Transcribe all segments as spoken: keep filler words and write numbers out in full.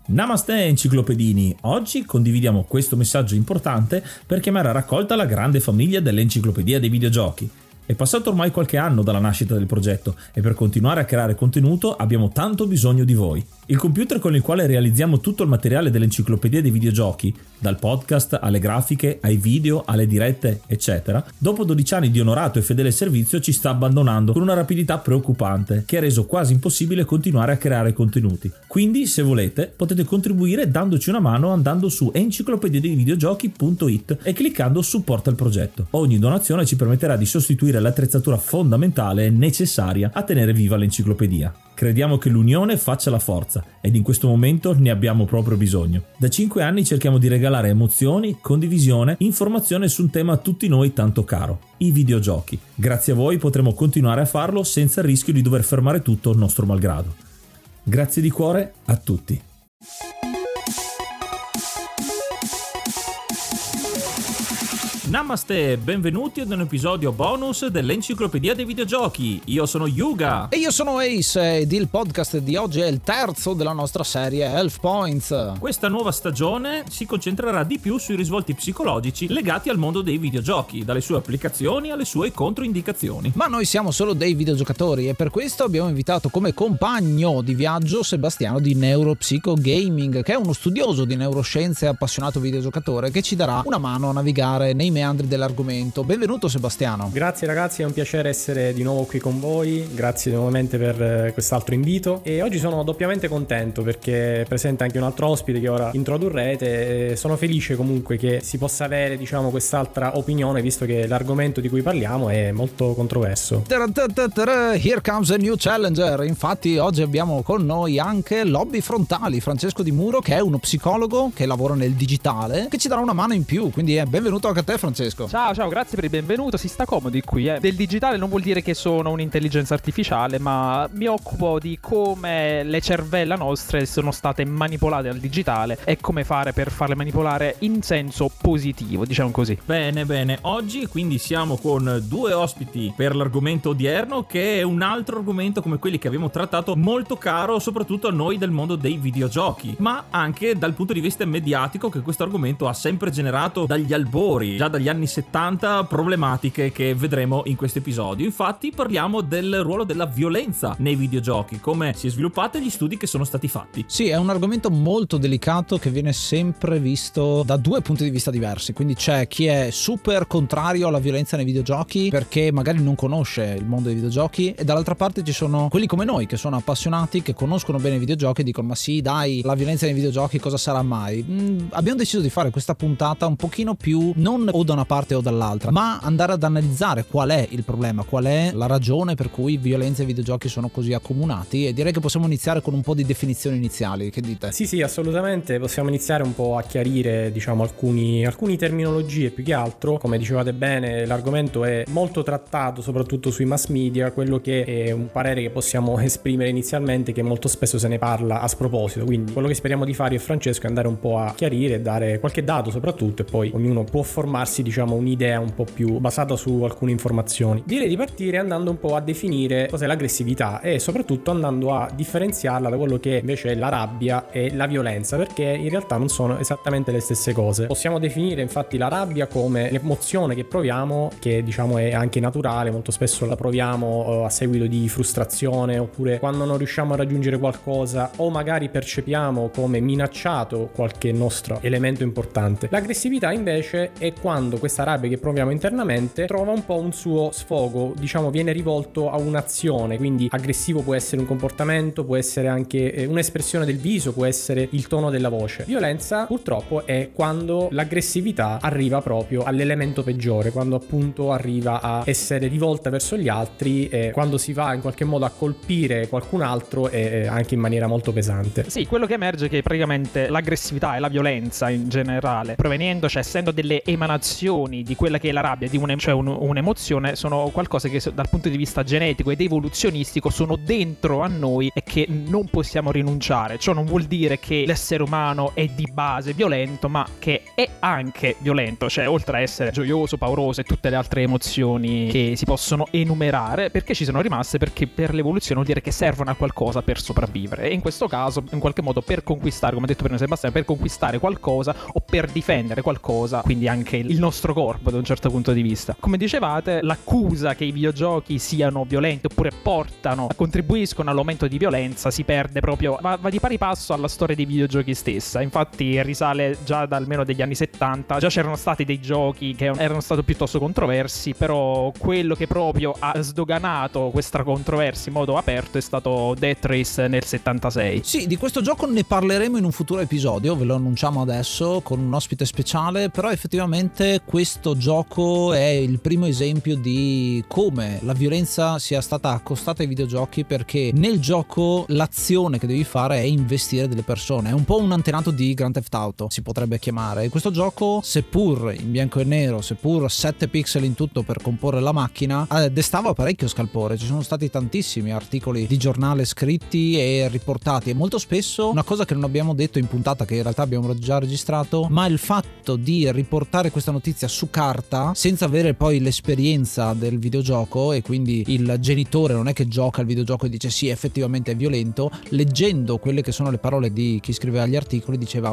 Namaste enciclopedini, oggi condividiamo questo messaggio importante per chiamare a raccolta la grande famiglia dell'enciclopedia dei videogiochi. È passato ormai qualche anno dalla nascita del progetto e per continuare a creare contenuto abbiamo tanto bisogno di voi. Il computer con il quale realizziamo tutto il materiale dell'enciclopedia dei videogiochi, dal podcast alle grafiche, ai video, alle dirette, eccetera, dopo dodici anni di onorato e fedele servizio ci sta abbandonando con una rapidità preoccupante che ha reso quasi impossibile continuare a creare contenuti. Quindi, se volete, potete contribuire dandoci una mano andando su enciclopedia dei videogiochi punto it e cliccando supporta il progetto. Ogni donazione ci permetterà di sostituire l'attrezzatura fondamentale e necessaria a tenere viva l'enciclopedia. Crediamo che l'unione faccia la forza ed in questo momento ne abbiamo proprio bisogno. Da cinque anni cerchiamo di regalare emozioni, condivisione, informazione su un tema a tutti noi tanto caro, i videogiochi. Grazie a voi potremo continuare a farlo senza il rischio di dover fermare tutto nostro malgrado. Grazie di cuore a tutti. Namaste, benvenuti ad un episodio bonus dell'Enciclopedia dei Videogiochi. Io sono Yuga. E io sono Ace ed il podcast di oggi è il terzo della nostra serie Health Points. Questa nuova stagione si concentrerà di più sui risvolti psicologici legati al mondo dei videogiochi, dalle sue applicazioni alle sue controindicazioni. Ma noi siamo solo dei videogiocatori e per questo abbiamo invitato come compagno di viaggio Sebastiano di Neuropsico Gaming, che è uno studioso di neuroscienze e appassionato videogiocatore che ci darà una mano a navigare nei meandri dell'argomento. Benvenuto Sebastiano. Grazie ragazzi, è un piacere essere di nuovo qui con voi, grazie nuovamente per quest'altro invito e oggi sono doppiamente contento perché è presente anche un altro ospite che ora introdurrete e sono felice comunque che si possa avere diciamo quest'altra opinione visto che l'argomento di cui parliamo è molto controverso. Here comes a new challenger. Infatti oggi abbiamo con noi anche Lobby Frontali, Francesco Di Muro, che è uno psicologo che lavora nel digitale, che ci darà una mano in più, quindi è benvenuto anche a te Francesco. Ciao, ciao, grazie per il benvenuto, si sta comodi qui. Eh. Del digitale non vuol dire che sono un'intelligenza artificiale, ma mi occupo di come le cervella nostre sono state manipolate al digitale e come fare per farle manipolare in senso positivo, diciamo così. Bene, bene, oggi quindi siamo con due ospiti per l'argomento odierno, che è un altro argomento come quelli che abbiamo trattato molto caro soprattutto a noi del mondo dei videogiochi, ma anche dal punto di vista mediatico che questo argomento ha sempre generato dagli albori, già dagli anni settanta, problematiche che vedremo in questo episodio. Infatti parliamo del ruolo della violenza nei videogiochi, come si è sviluppata e gli studi che sono stati fatti. Sì, è un argomento molto delicato che viene sempre visto da due punti di vista diversi, quindi c'è chi è super contrario alla violenza nei videogiochi perché magari non conosce il mondo dei videogiochi e dall'altra parte ci sono quelli come noi che sono appassionati, che conoscono bene i videogiochi e dicono ma sì dai, la violenza nei videogiochi cosa sarà mai? Mm, abbiamo deciso di fare questa puntata un pochino più non o da una parte o dall'altra, ma andare ad analizzare qual è il problema, qual è la ragione per cui violenza e videogiochi sono così accomunati e direi che possiamo iniziare con un po' di definizioni iniziali. Che dite? Sì sì, assolutamente, possiamo iniziare un po' a chiarire diciamo alcuni, alcuni terminologie. Più che altro, come dicevate bene, l'argomento è molto trattato soprattutto sui mass media, quello che è un parere che possiamo esprimere inizialmente, che molto spesso se ne parla a sproposito, quindi quello che speriamo di fare io e Francesco è andare un po' a chiarire, dare qualche dato soprattutto e poi ognuno può formarsi diciamo un'idea un po' più basata su alcune informazioni. Direi di partire andando un po' a definire cos'è l'aggressività e soprattutto andando a differenziarla da quello che invece è la rabbia e la violenza, perché in realtà non sono esattamente le stesse cose. Possiamo definire infatti la rabbia come l'emozione che proviamo, che diciamo è anche naturale, molto spesso la proviamo a seguito di frustrazione oppure quando non riusciamo a raggiungere qualcosa o magari percepiamo come minacciato qualche nostro elemento importante. L'aggressività invece è quando questa rabbia che proviamo internamente trova un po' un suo sfogo, diciamo viene rivolto a un'azione, quindi aggressivo può essere un comportamento, può essere anche un'espressione del viso, può essere il tono della voce. Violenza purtroppo è quando l'aggressività arriva proprio all'elemento peggiore, quando appunto arriva a essere rivolta verso gli altri e quando si va in qualche modo a colpire qualcun altro e anche in maniera molto pesante. Sì, quello che emerge è che praticamente l'aggressività e la violenza in generale proveniendo, cioè essendo delle emanazioni emozioni, di quella che è la rabbia, di un, cioè un, un'emozione, sono qualcosa che dal punto di vista genetico ed evoluzionistico sono dentro a noi e che non possiamo rinunciare. Ciò non vuol dire che l'essere umano è di base violento, ma che è anche violento, cioè oltre a essere gioioso, pauroso e tutte le altre emozioni che si possono enumerare, perché ci sono rimaste, perché per l'evoluzione vuol dire che servono a qualcosa per sopravvivere, e in questo caso in qualche modo per conquistare, come ha detto prima Sebastiano, per conquistare qualcosa o per difendere qualcosa, quindi anche il nostro corpo da un certo punto di vista. Come dicevate, l'accusa che i videogiochi siano violenti oppure portano, contribuiscono all'aumento di violenza si perde proprio, va, va di pari passo alla storia dei videogiochi stessa. Infatti risale già da almeno degli anni settanta, già c'erano stati dei giochi che erano stati piuttosto controversi, però quello che proprio ha sdoganato questa controversia in modo aperto è stato Death Race nel settantasei. Sì, di questo gioco ne parleremo in un futuro episodio, ve lo annunciamo adesso con un ospite speciale, però effettivamente questo gioco è il primo esempio di come la violenza sia stata accostata ai videogiochi, perché nel gioco l'azione che devi fare è investire delle persone, è un po' un antenato di Grand Theft Auto si potrebbe chiamare. E questo gioco, seppur in bianco e nero, seppur sette pixel in tutto per comporre la macchina, eh, destava parecchio scalpore. Ci sono stati tantissimi articoli di giornale scritti e riportati, e molto spesso una cosa che non abbiamo detto in puntata, che in realtà abbiamo già registrato, ma il fatto di riportare questa notizia su carta senza avere poi l'esperienza del videogioco, e quindi il genitore non è che gioca al videogioco e dice sì effettivamente è violento, leggendo quelle che sono le parole di chi scriveva gli articoli diceva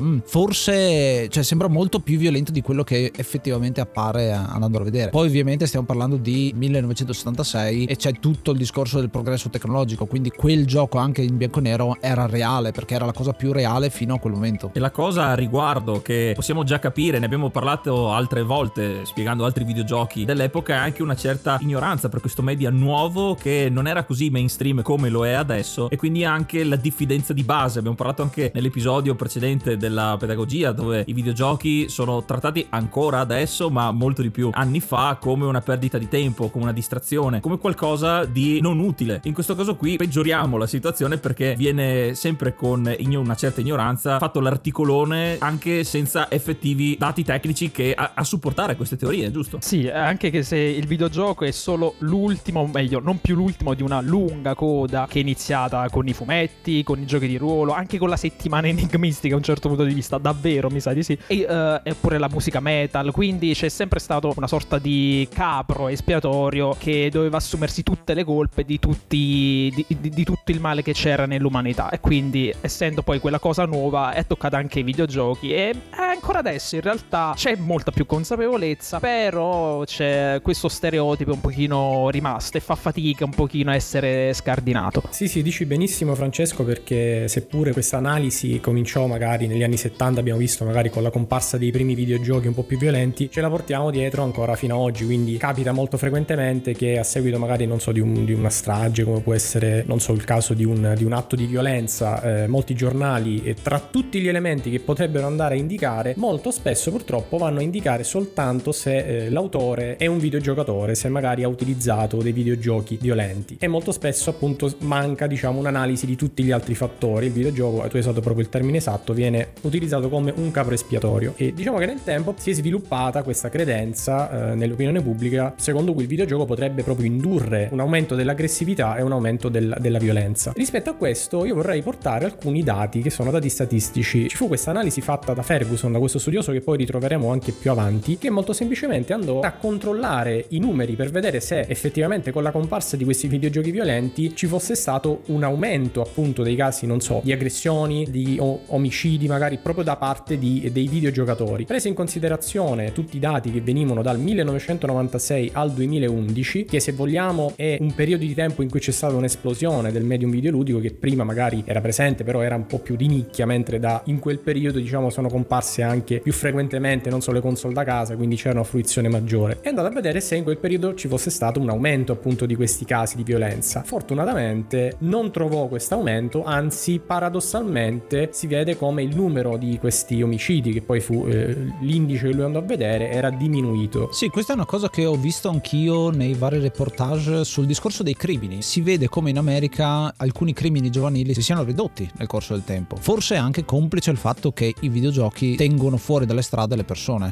forse, cioè sembra molto più violento di quello che effettivamente appare andando a vedere. Poi ovviamente stiamo parlando di millenovecentosettantasei e c'è tutto il discorso del progresso tecnologico, quindi quel gioco anche in bianco e nero era reale, perché era la cosa più reale fino a quel momento. E la cosa a riguardo che possiamo già capire, ne abbiamo parlato altre volte spiegando altri videogiochi dell'epoca, è anche una certa ignoranza per questo media nuovo che non era così mainstream come lo è adesso, e quindi anche la diffidenza di base. Abbiamo parlato anche nell'episodio precedente della pedagogia, dove i videogiochi sono trattati ancora adesso, ma molto di più anni fa, come una perdita di tempo, come una distrazione, come qualcosa di non utile. In questo caso qui peggioriamo la situazione, perché viene sempre con una certa ignoranza fatto l'articolone anche senza effettivi dati tecnici che a, a supportare queste teorie, giusto? Sì, anche che se il videogioco è solo l'ultimo, o meglio non più l'ultimo di una lunga coda che è iniziata con i fumetti, con i giochi di ruolo, anche con la settimana enigmistica a un certo punto di vista, davvero mi sa di sì, e uh, eppure la musica metal, quindi c'è sempre stato una sorta di capro espiatorio che doveva assumersi tutte le colpe di tutti di, di, di tutto il male che c'era nell'umanità, e quindi essendo poi quella cosa nuova è toccata anche ai videogiochi, e ancora adesso in realtà c'è molta più consapevolezza, però c'è questo stereotipo un pochino rimasto e fa fatica un pochino a essere scardinato. Sì sì, dici benissimo Francesco, perché seppure questa analisi cominciò magari negli anni settanta, abbiamo visto magari con la comparsa dei primi videogiochi un po' più violenti, ce la portiamo dietro ancora fino ad oggi, quindi capita molto frequentemente che a seguito magari non so di, un, di una strage, come può essere non so il caso di un, di un atto di violenza, eh, molti giornali eh, tra tutti gli elementi che potrebbero andare a indicare, molto spesso purtroppo vanno a indicare soltanto se eh, l'autore è un videogiocatore, se magari ha utilizzato dei videogiochi violenti, e molto spesso appunto manca diciamo un'analisi di tutti gli altri fattori. Il videogioco, tu hai usato proprio il termine esatto, viene utilizzato come un capro espiatorio, e diciamo che nel tempo si è sviluppata questa credenza eh, nell'opinione pubblica secondo cui il videogioco potrebbe proprio indurre un aumento dell'aggressività e un aumento del, della violenza. Rispetto a questo io vorrei portare alcuni dati che sono dati statistici. Ci fu questa analisi fatta da Ferguson, da questo studioso che poi ritroveremo anche più avanti, che molto semplicemente andò a controllare i numeri per vedere se effettivamente con la comparsa di questi videogiochi violenti ci fosse stato un aumento appunto dei casi, non so, di aggressioni, di o- omicidi magari proprio da parte di, dei videogiocatori. Prese in considerazione tutti i dati che venivano dal millenovecentonovantasei al duemilaundici, che se vogliamo è un periodo di tempo in cui c'è stata un'esplosione del medium videoludico, che prima magari era presente però era un po' più di nicchia, mentre da in quel periodo diciamo sono comparse anche più frequentemente non solo le console da casa, quindi c'era una fruizione maggiore. E andate a vedere se in quel periodo ci fosse stato un aumento appunto di questi casi di violenza. Fortunatamente non trovò questo aumento, anzi paradossalmente si vede come il numero di questi omicidi, che poi fu eh, l'indice che lui andò a vedere, era diminuito. Sì, questa è una cosa che ho visto anch'io nei vari reportage sul discorso dei crimini. Si vede come in America alcuni crimini giovanili si siano ridotti nel corso del tempo, forse è anche complice il fatto che i videogiochi tengono fuori dalle strade le persone. Questo è un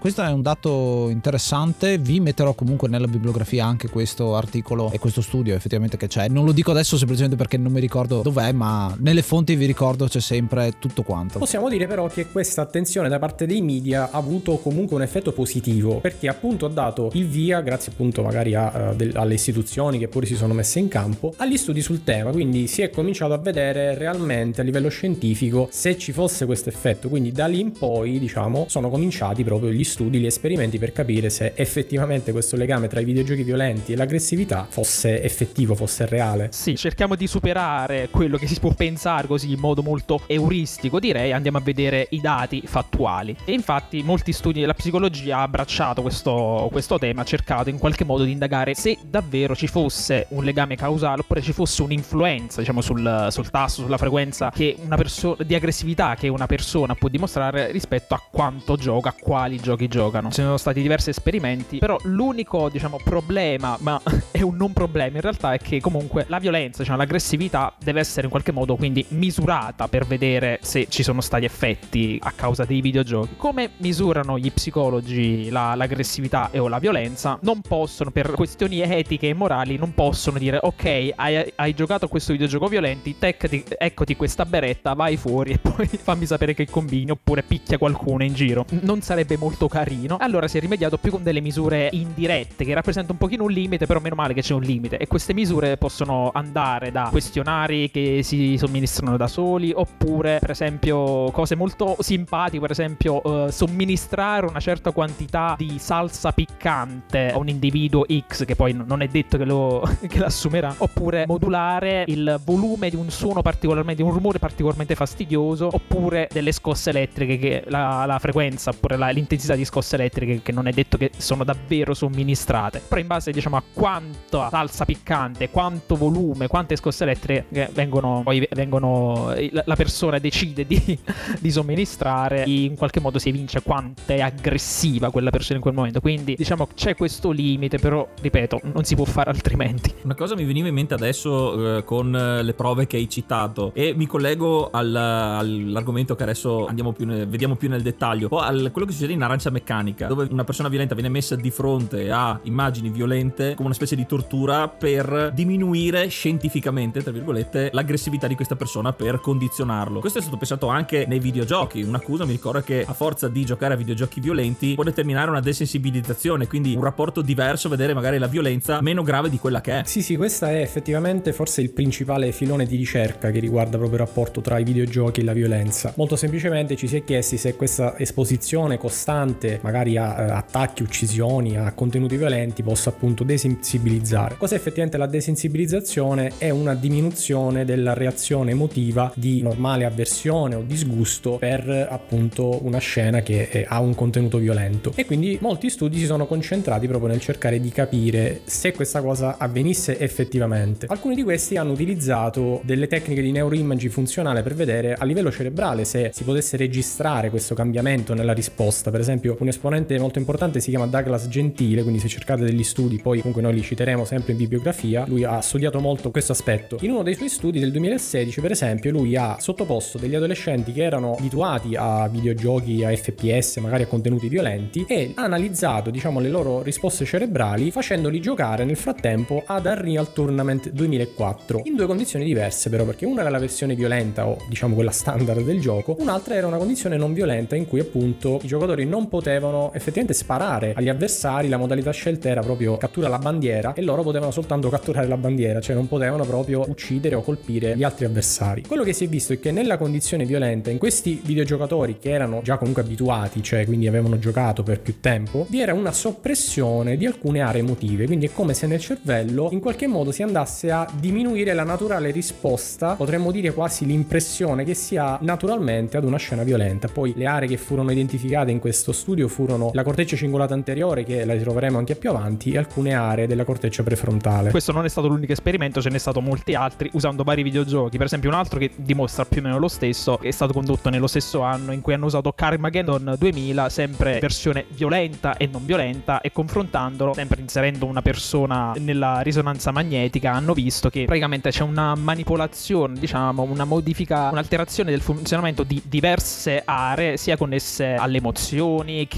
dato interessante. Vi metterò comunque nella bibliografia anche questo articolo e questo studio effettivamente che c'è. Non lo dico adesso semplicemente perché non mi ricordo dov'è, ma nelle fonti vi ricordo c'è sempre tutto quanto. Possiamo dire però che questa attenzione da parte dei media ha avuto comunque un effetto positivo, perché appunto ha dato il via, grazie appunto magari a, uh, del, alle istituzioni che pure si sono messe in campo, agli studi sul tema. Quindi si è cominciato a vedere realmente a livello scientifico se ci fosse questo effetto. Quindi da lì in poi, diciamo, sono cominciati proprio gli studi, gli esperimenti per capire se effettivamente questo legame tra i videogiochi violenti e l'aggressività fosse effettivo, fosse reale. Sì, cerchiamo di superare quello che si può pensare così in modo molto euristico, direi. Andiamo a vedere i dati fattuali. E infatti molti studi della psicologia ha abbracciato questo, questo tema, ha cercato in qualche modo di indagare se davvero ci fosse un legame causale oppure ci fosse un'influenza, diciamo, sul, sul tasso, sulla frequenza che una persona di aggressività che una persona può dimostrare rispetto a quanto gioca, a quali giochi giocano. Ci sono stati diversi esperimenti, però l'unico, diciamo, problema, ma è un non problema in realtà, è che comunque la violenza, diciamo, l'aggressività deve essere in qualche modo quindi misurata per vedere se ci sono stati effetti a causa dei videogiochi. Come misurano gli psicologi la, l'aggressività e o la violenza? Non possono, per questioni etiche e morali, non possono dire ok, hai, hai giocato a questo videogioco violenti, teccati, eccoti questa beretta, vai fuori e poi fammi sapere che combini, oppure picchia qualcuno in giro. Non sarebbe molto carino. Allora si è rimediato più con delle misure indirette che rappresentano un pochino un limite, però meno male che c'è un limite, e queste misure possono andare da questionari che si somministrano da soli, oppure per esempio cose molto simpatiche, per esempio uh, somministrare una certa quantità di salsa piccante a un individuo X che poi non è detto che lo che l'assumerà, oppure modulare il volume di un suono particolarmente, di un rumore particolarmente fastidioso, oppure delle scosse elettriche, che la, la frequenza oppure la, l'intensità di scosse elettriche che non è detto che sono davvero somministrate, però in base, diciamo, a quanta salsa piccante, quanto volume, quante scosse elettriche vengono poi vengono la persona decide di, di somministrare, in qualche modo si evince quanto è aggressiva quella persona in quel momento. Quindi diciamo c'è questo limite, però ripeto, non si può fare altrimenti. Una cosa mi veniva in mente adesso eh, con le prove che hai citato, e mi collego al, all'argomento che adesso andiamo più ne, vediamo più nel dettaglio, o al quello che succede in Arancia Meccanica, dove una persona violenta viene messa di fronte a immagini violente come una specie di tortura per diminuire scientificamente, tra virgolette, l'aggressività di questa persona, per condizionarlo. Questo è stato pensato anche nei videogiochi. Un'accusa mi ricorda che a forza di giocare a videogiochi violenti può determinare una desensibilizzazione, quindi un rapporto diverso, vedere magari la violenza meno grave di quella che è. Sì, sì, questa è effettivamente forse il principale filone di ricerca che riguarda proprio il rapporto tra i videogiochi e la violenza. Molto semplicemente ci si è chiesti se questa esposizione costante magari a eh, attacchi, uccisioni, a contenuti violenti possa appunto desensibilizzare. Cos'è effettivamente la desensibilizzazione? È una diminuzione della reazione emotiva di normale avversione o disgusto per appunto una scena che eh, ha un contenuto violento, e quindi molti studi si sono concentrati proprio nel cercare di capire se questa cosa avvenisse effettivamente. Alcuni di questi hanno utilizzato delle tecniche di neuroimaging funzionale per vedere a livello cerebrale se si potesse registrare questo cambiamento nella risposta. Per esempio un esponente molto importante si chiama Douglas Gentile, quindi se cercate degli studi poi comunque noi li citeremo sempre in bibliografia, lui ha studiato molto questo aspetto. In uno dei suoi studi del duemilasedici per esempio lui ha sottoposto degli adolescenti che erano abituati a videogiochi, a F P S, magari a contenuti violenti, e ha analizzato, diciamo, le loro risposte cerebrali facendoli giocare nel frattempo ad Unreal Tournament duemilaquattro in due condizioni diverse però, perché una era la versione violenta o diciamo quella standard del gioco, un'altra era una condizione non violenta in cui appunto i giocatori non potevano effettivamente sparare agli avversari. La modalità scelta era proprio cattura la bandiera e loro potevano soltanto catturare la bandiera, cioè non potevano proprio uccidere o colpire gli altri avversari. Quello che si è visto è che nella condizione violenta, in questi videogiocatori che erano già comunque abituati, cioè quindi avevano giocato per più tempo, vi era una soppressione di alcune aree emotive, quindi è come se nel cervello in qualche modo si andasse a diminuire la naturale risposta, potremmo dire quasi l'impressione che si ha naturalmente ad una scena violenta. Poi le aree che furono identificate in questo studio furono la corteccia cingolata anteriore, che la ritroveremo anche più avanti, e alcune aree della corteccia prefrontale. Questo non è stato l'unico esperimento, ce ne sono stati molti altri usando vari videogiochi. Per esempio un altro che dimostra più o meno lo stesso è stato condotto nello stesso anno in cui hanno usato Carmageddon duemila, sempre versione violenta e non violenta, e confrontandolo, sempre inserendo una persona nella risonanza magnetica, hanno visto che praticamente c'è una manipolazione, diciamo una modifica, un'alterazione del funzionamento di diverse aree, sia connesse alle emozioni che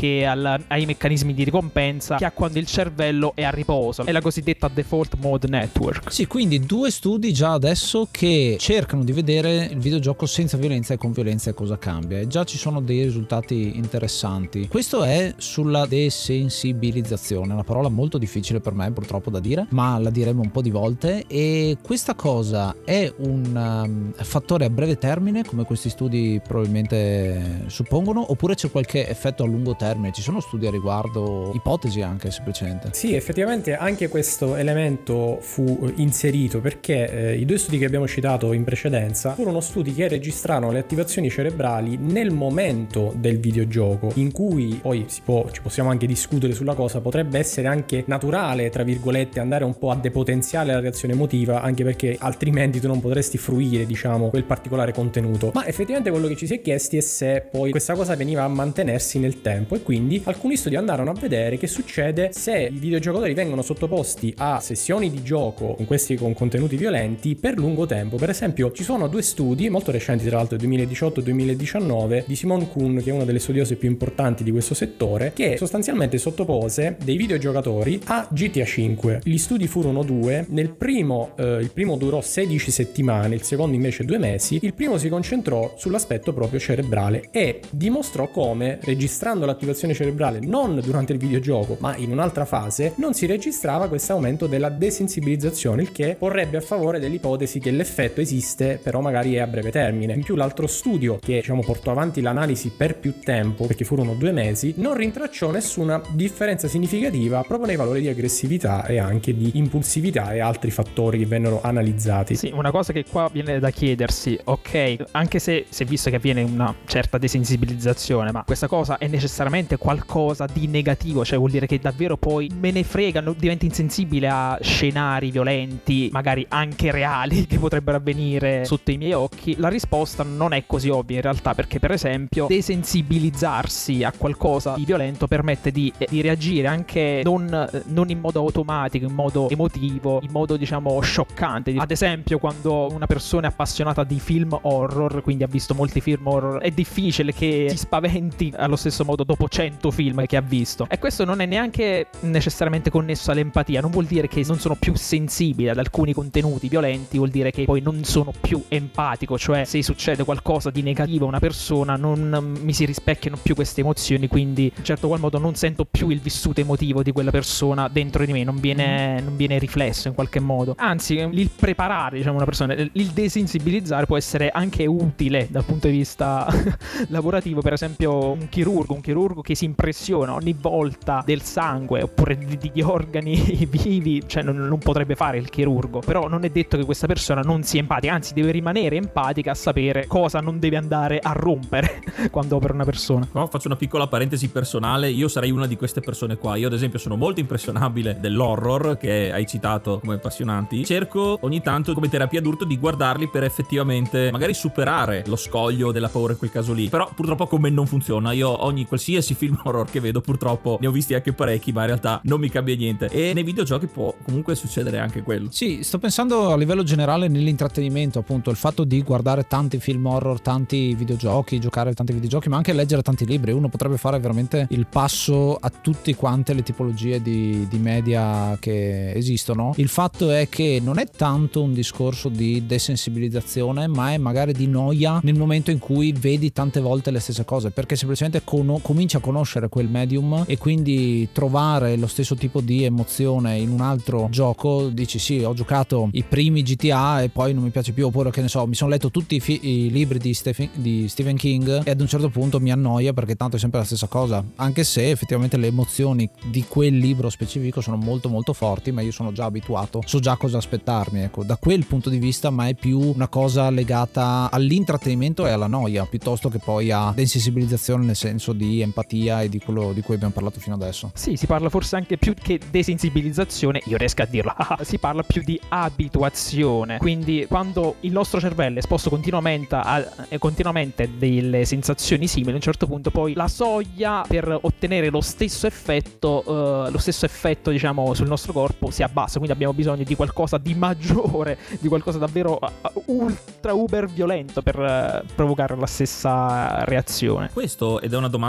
anche al, ai meccanismi di ricompensa che ha quando il cervello è a riposo. È la cosiddetta default mode network. Sì, quindi due studi già adesso che cercano di vedere il videogioco senza violenza e con violenza e cosa cambia, e già ci sono dei risultati interessanti. Questo è sulla desensibilizzazione, una parola molto difficile per me purtroppo da dire, ma la diremo un po' di volte. E questa cosa è un um, fattore a breve termine, come questi studi probabilmente suppongono, oppure c'è qualche effetto a lungo termine? Ci sono studi a riguardo, ipotesi anche semplicemente? Sì, effettivamente anche questo elemento fu inserito perché eh, i due studi che abbiamo citato in precedenza furono studi che registrarono le attivazioni cerebrali nel momento del videogioco, in cui poi si può, ci possiamo anche discutere sulla cosa, potrebbe essere anche naturale, tra virgolette, andare un po' a depotenziare la reazione emotiva, anche perché altrimenti tu non potresti fruire, diciamo, quel particolare contenuto. Ma effettivamente quello che ci si è chiesti è se poi questa cosa veniva a mantenersi nel tempo, e quindi alcuni studi andarono a vedere che succede se i videogiocatori vengono sottoposti a sessioni di gioco con questi con contenuti violenti per lungo tempo. Per esempio, ci sono due studi molto recenti, tra l'altro duemiladiciotto e duemiladiciannove, di Simone Kuhn, che è una delle studiose più importanti di questo settore, che sostanzialmente sottopose dei videogiocatori a G T A cinque. Gli studi furono due. Nel primo eh, il primo durò sedici settimane, il secondo invece due mesi. Il primo si concentrò sull'aspetto proprio cerebrale e dimostrò come, registrando l'attivazione cerebrale non durante il videogioco ma in un'altra fase, non si registrava questo aumento della desensibilizzazione, il che porrebbe a favore dell'ipotesi che l'effetto esiste, però magari è a breve termine. In più l'altro studio, che diciamo portò avanti l'analisi per più tempo, perché furono due mesi, non rintracciò nessuna differenza significativa proprio nei valori di aggressività e anche di impulsività e altri fattori che vennero analizzati. Sì, una cosa che qua viene da chiedersi, ok, anche se si è visto che avviene una certa desensibilizzazione, ma questa cosa è necessariamente qualcosa di negativo? Cioè vuol dire che davvero poi me ne frega, divento insensibile a scenari violenti, magari anche reali, che potrebbero avvenire sotto i miei occhi? La risposta non è così ovvia in realtà, perché per esempio desensibilizzarsi a qualcosa di violento permette di, di reagire anche non, non in modo automatico, in modo emotivo, in modo diciamo scioccante. Ad esempio, quando una persona è appassionata di film horror, quindi ha visto molti film horror, è difficile che si spaventi allo stesso modo dopo cento film che ha visto, e questo non è neanche necessariamente connesso all'empatia. Non vuol dire che non sono più sensibile ad alcuni contenuti violenti, vuol dire che poi non sono più empatico, cioè se succede qualcosa di negativo a una persona non mi si rispecchiano più queste emozioni, quindi in certo qual modo non sento più il vissuto emotivo di quella persona dentro di me, non viene, non viene riflesso in qualche modo. Anzi, il preparare, diciamo, una persona, il desensibilizzare può essere anche utile dal punto di vista lavorativo. Per esempio un chirurgo, un chirurgo che si impressiona ogni volta del sangue oppure di, di organi vivi, cioè non, non potrebbe fare il chirurgo, però non è detto che questa persona non sia empatica, anzi deve rimanere empatica a sapere cosa non deve andare a rompere quando opera una persona. No, faccio una piccola parentesi personale, io sarei una di queste persone qua. Io ad esempio sono molto impressionabile dell'horror che hai citato come appassionanti. Cerco ogni tanto come terapia d'urto di guardarli per effettivamente magari superare lo scoglio della paura in quel caso lì, però purtroppo con me non funziona. Io ogni qualsiasi film horror che vedo purtroppo ne ho visti anche parecchi, ma in realtà non mi cambia niente, e nei videogiochi può comunque succedere anche quello. Sì, sto pensando a livello generale nell'intrattenimento, appunto il fatto di guardare tanti film horror, tanti videogiochi, giocare tanti videogiochi, ma anche leggere tanti libri. Uno potrebbe fare veramente il passo a tutte quante le tipologie di, di media che esistono. Il fatto è che non è tanto un discorso di desensibilizzazione, ma è magari di noia nel momento in cui vedi tante volte le stesse cose, perché semplicemente con- cominci a conoscere quel medium, e quindi trovare lo stesso tipo di emozione in un altro gioco, dici sì, ho giocato i primi G T A e poi non mi piace più, oppure che ne so, mi sono letto tutti i, fi- i libri di Stephen, di Stephen King e ad un certo punto mi annoia perché tanto è sempre la stessa cosa, anche se effettivamente le emozioni di quel libro specifico sono molto molto forti, ma io sono già abituato, so già cosa aspettarmi, ecco, da quel punto di vista, ma è più una cosa legata all'intrattenimento e alla noia piuttosto che poi a desensibilizzazione nel senso di empatia e di quello di cui abbiamo parlato fino adesso. Sì, si parla forse anche più che desensibilizzazione, io riesco a dirlo, si parla più di abituazione. Quindi quando il nostro cervello è esposto continuamente a continuamente delle sensazioni simili, a un certo punto poi la soglia per ottenere lo stesso effetto uh, lo stesso effetto diciamo sul nostro corpo si abbassa, quindi abbiamo bisogno di qualcosa di maggiore, di qualcosa davvero uh, ultra uber violento per uh, provocare la stessa reazione. Questo, ed è una domanda che volevo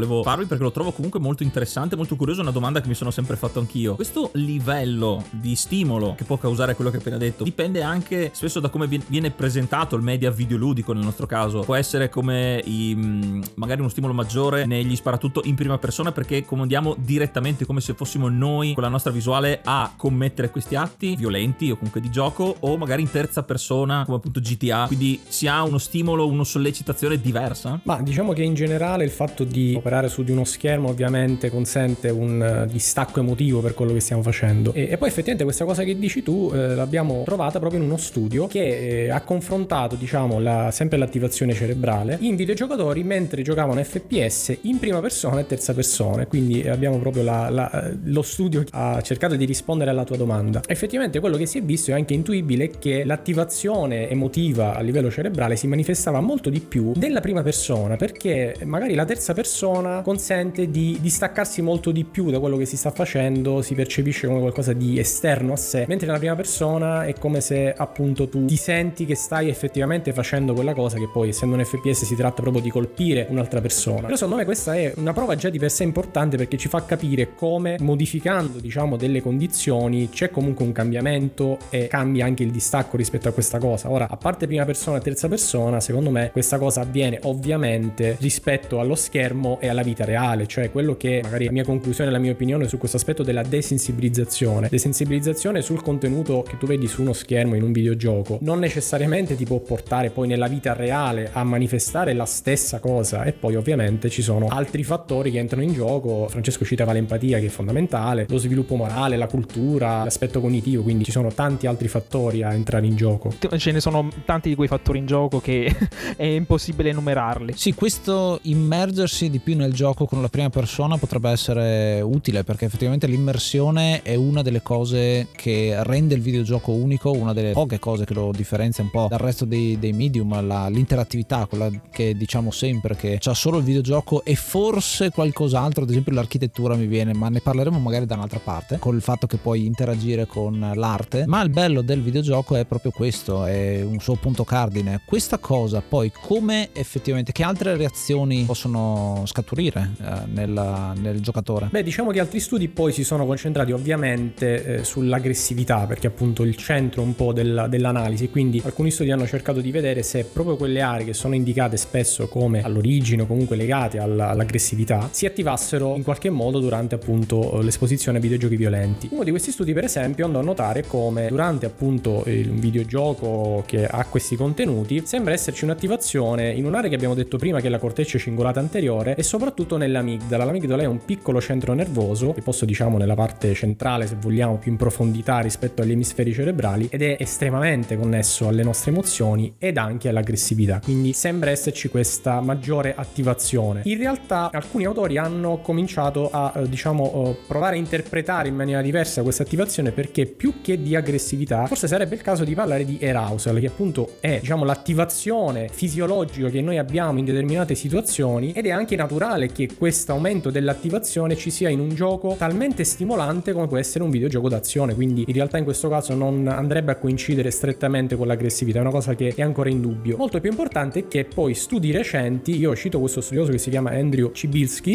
volevo farvi perché lo trovo comunque molto interessante, molto curioso, una domanda che mi sono sempre fatto anch'io. Questo livello di stimolo che può causare quello che hai appena detto dipende anche spesso da come viene presentato il media videoludico nel nostro caso. Può essere come i, magari uno stimolo maggiore negli sparatutto in prima persona perché comandiamo direttamente come se fossimo noi con la nostra visuale a commettere questi atti violenti o comunque di gioco, o magari in terza persona come appunto G T A, quindi si ha uno stimolo, una sollecitazione diversa? Ma diciamo che in generale il fatto di operare su di uno schermo ovviamente consente un uh, distacco emotivo per quello che stiamo facendo e, e poi effettivamente questa cosa che dici tu eh, l'abbiamo trovata proprio in uno studio che eh, ha confrontato diciamo la, sempre l'attivazione cerebrale in videogiocatori mentre giocavano F P S in prima persona e terza persona, quindi abbiamo proprio la, la, lo studio ha cercato di rispondere alla tua domanda. Effettivamente quello che si è visto è anche intuibile che l'attivazione emotiva a livello cerebrale si manifestava molto di più nella prima persona, perché magari la terza persona consente di distaccarsi molto di più da quello che si sta facendo, si percepisce come qualcosa di esterno a sé, mentre nella prima persona è come se appunto tu ti senti che stai effettivamente facendo quella cosa, che poi essendo un F P S si tratta proprio di colpire un'altra persona. Però secondo me questa è una prova già di per sé importante perché ci fa capire come modificando diciamo delle condizioni c'è comunque un cambiamento e cambia anche il distacco rispetto a questa cosa. Ora, a parte prima persona e terza persona, secondo me questa cosa avviene ovviamente rispetto allo schermo e alla vita reale, cioè quello che magari la mia conclusione, la mia opinione su questo aspetto della desensibilizzazione desensibilizzazione sul contenuto che tu vedi su uno schermo in un videogioco non necessariamente ti può portare poi nella vita reale a manifestare la stessa cosa, e poi ovviamente ci sono altri fattori che entrano in gioco. Francesco citava l'empatia, che è fondamentale, lo sviluppo morale, la cultura, l'aspetto cognitivo, quindi ci sono tanti altri fattori a entrare in gioco. Ce ne sono tanti di quei fattori in gioco che è impossibile enumerarli. Sì, questo immergersi di più nel gioco con la prima persona potrebbe essere utile, perché effettivamente l'immersione è una delle cose che rende il videogioco unico, una delle poche cose che lo differenzia un po' dal resto dei, dei medium, la, l'interattività, quella che diciamo sempre che c'ha solo il videogioco e forse qualcos'altro, ad esempio l'architettura mi viene, ma ne parleremo magari da un'altra parte, con il fatto che puoi interagire con l'arte. Ma il bello del videogioco è proprio questo, è un suo punto cardine. Questa cosa poi come effettivamente, che altre reazioni possono scaturire eh, nel, nel giocatore? Beh, diciamo che altri studi poi si sono concentrati ovviamente eh, sull'aggressività, perché appunto il centro un po' del, dell'analisi, quindi alcuni studi hanno cercato di vedere se proprio quelle aree che sono indicate spesso come all'origine o comunque legate alla, all'aggressività si attivassero in qualche modo durante appunto l'esposizione a videogiochi violenti. Uno di questi studi per esempio andò a notare come durante appunto il videogioco che ha questi contenuti sembra esserci un'attivazione in un'area che abbiamo detto prima, che è la corteccia cingolata anteriore, e soprattutto nell'amigdala. L'amigdala è un piccolo centro nervoso che posto diciamo nella parte centrale, se vogliamo, più in profondità rispetto agli emisferi cerebrali, ed è estremamente connesso alle nostre emozioni ed anche all'aggressività, quindi sembra esserci questa maggiore attivazione. In realtà alcuni autori hanno cominciato a eh, diciamo eh, provare a interpretare in maniera diversa questa attivazione, perché più che di aggressività forse sarebbe il caso di parlare di arousal, che appunto è diciamo l'attivazione fisiologica che noi abbiamo in determinate situazioni, ed è anche naturale che questo aumento dell'attivazione ci sia in un gioco talmente stimolante come può essere un videogioco d'azione, quindi in realtà in questo caso non andrebbe a coincidere strettamente con l'aggressività, è una cosa che è ancora in dubbio. Molto più importante è che poi studi recenti, io cito questo studioso che si chiama Andrew Cybulski,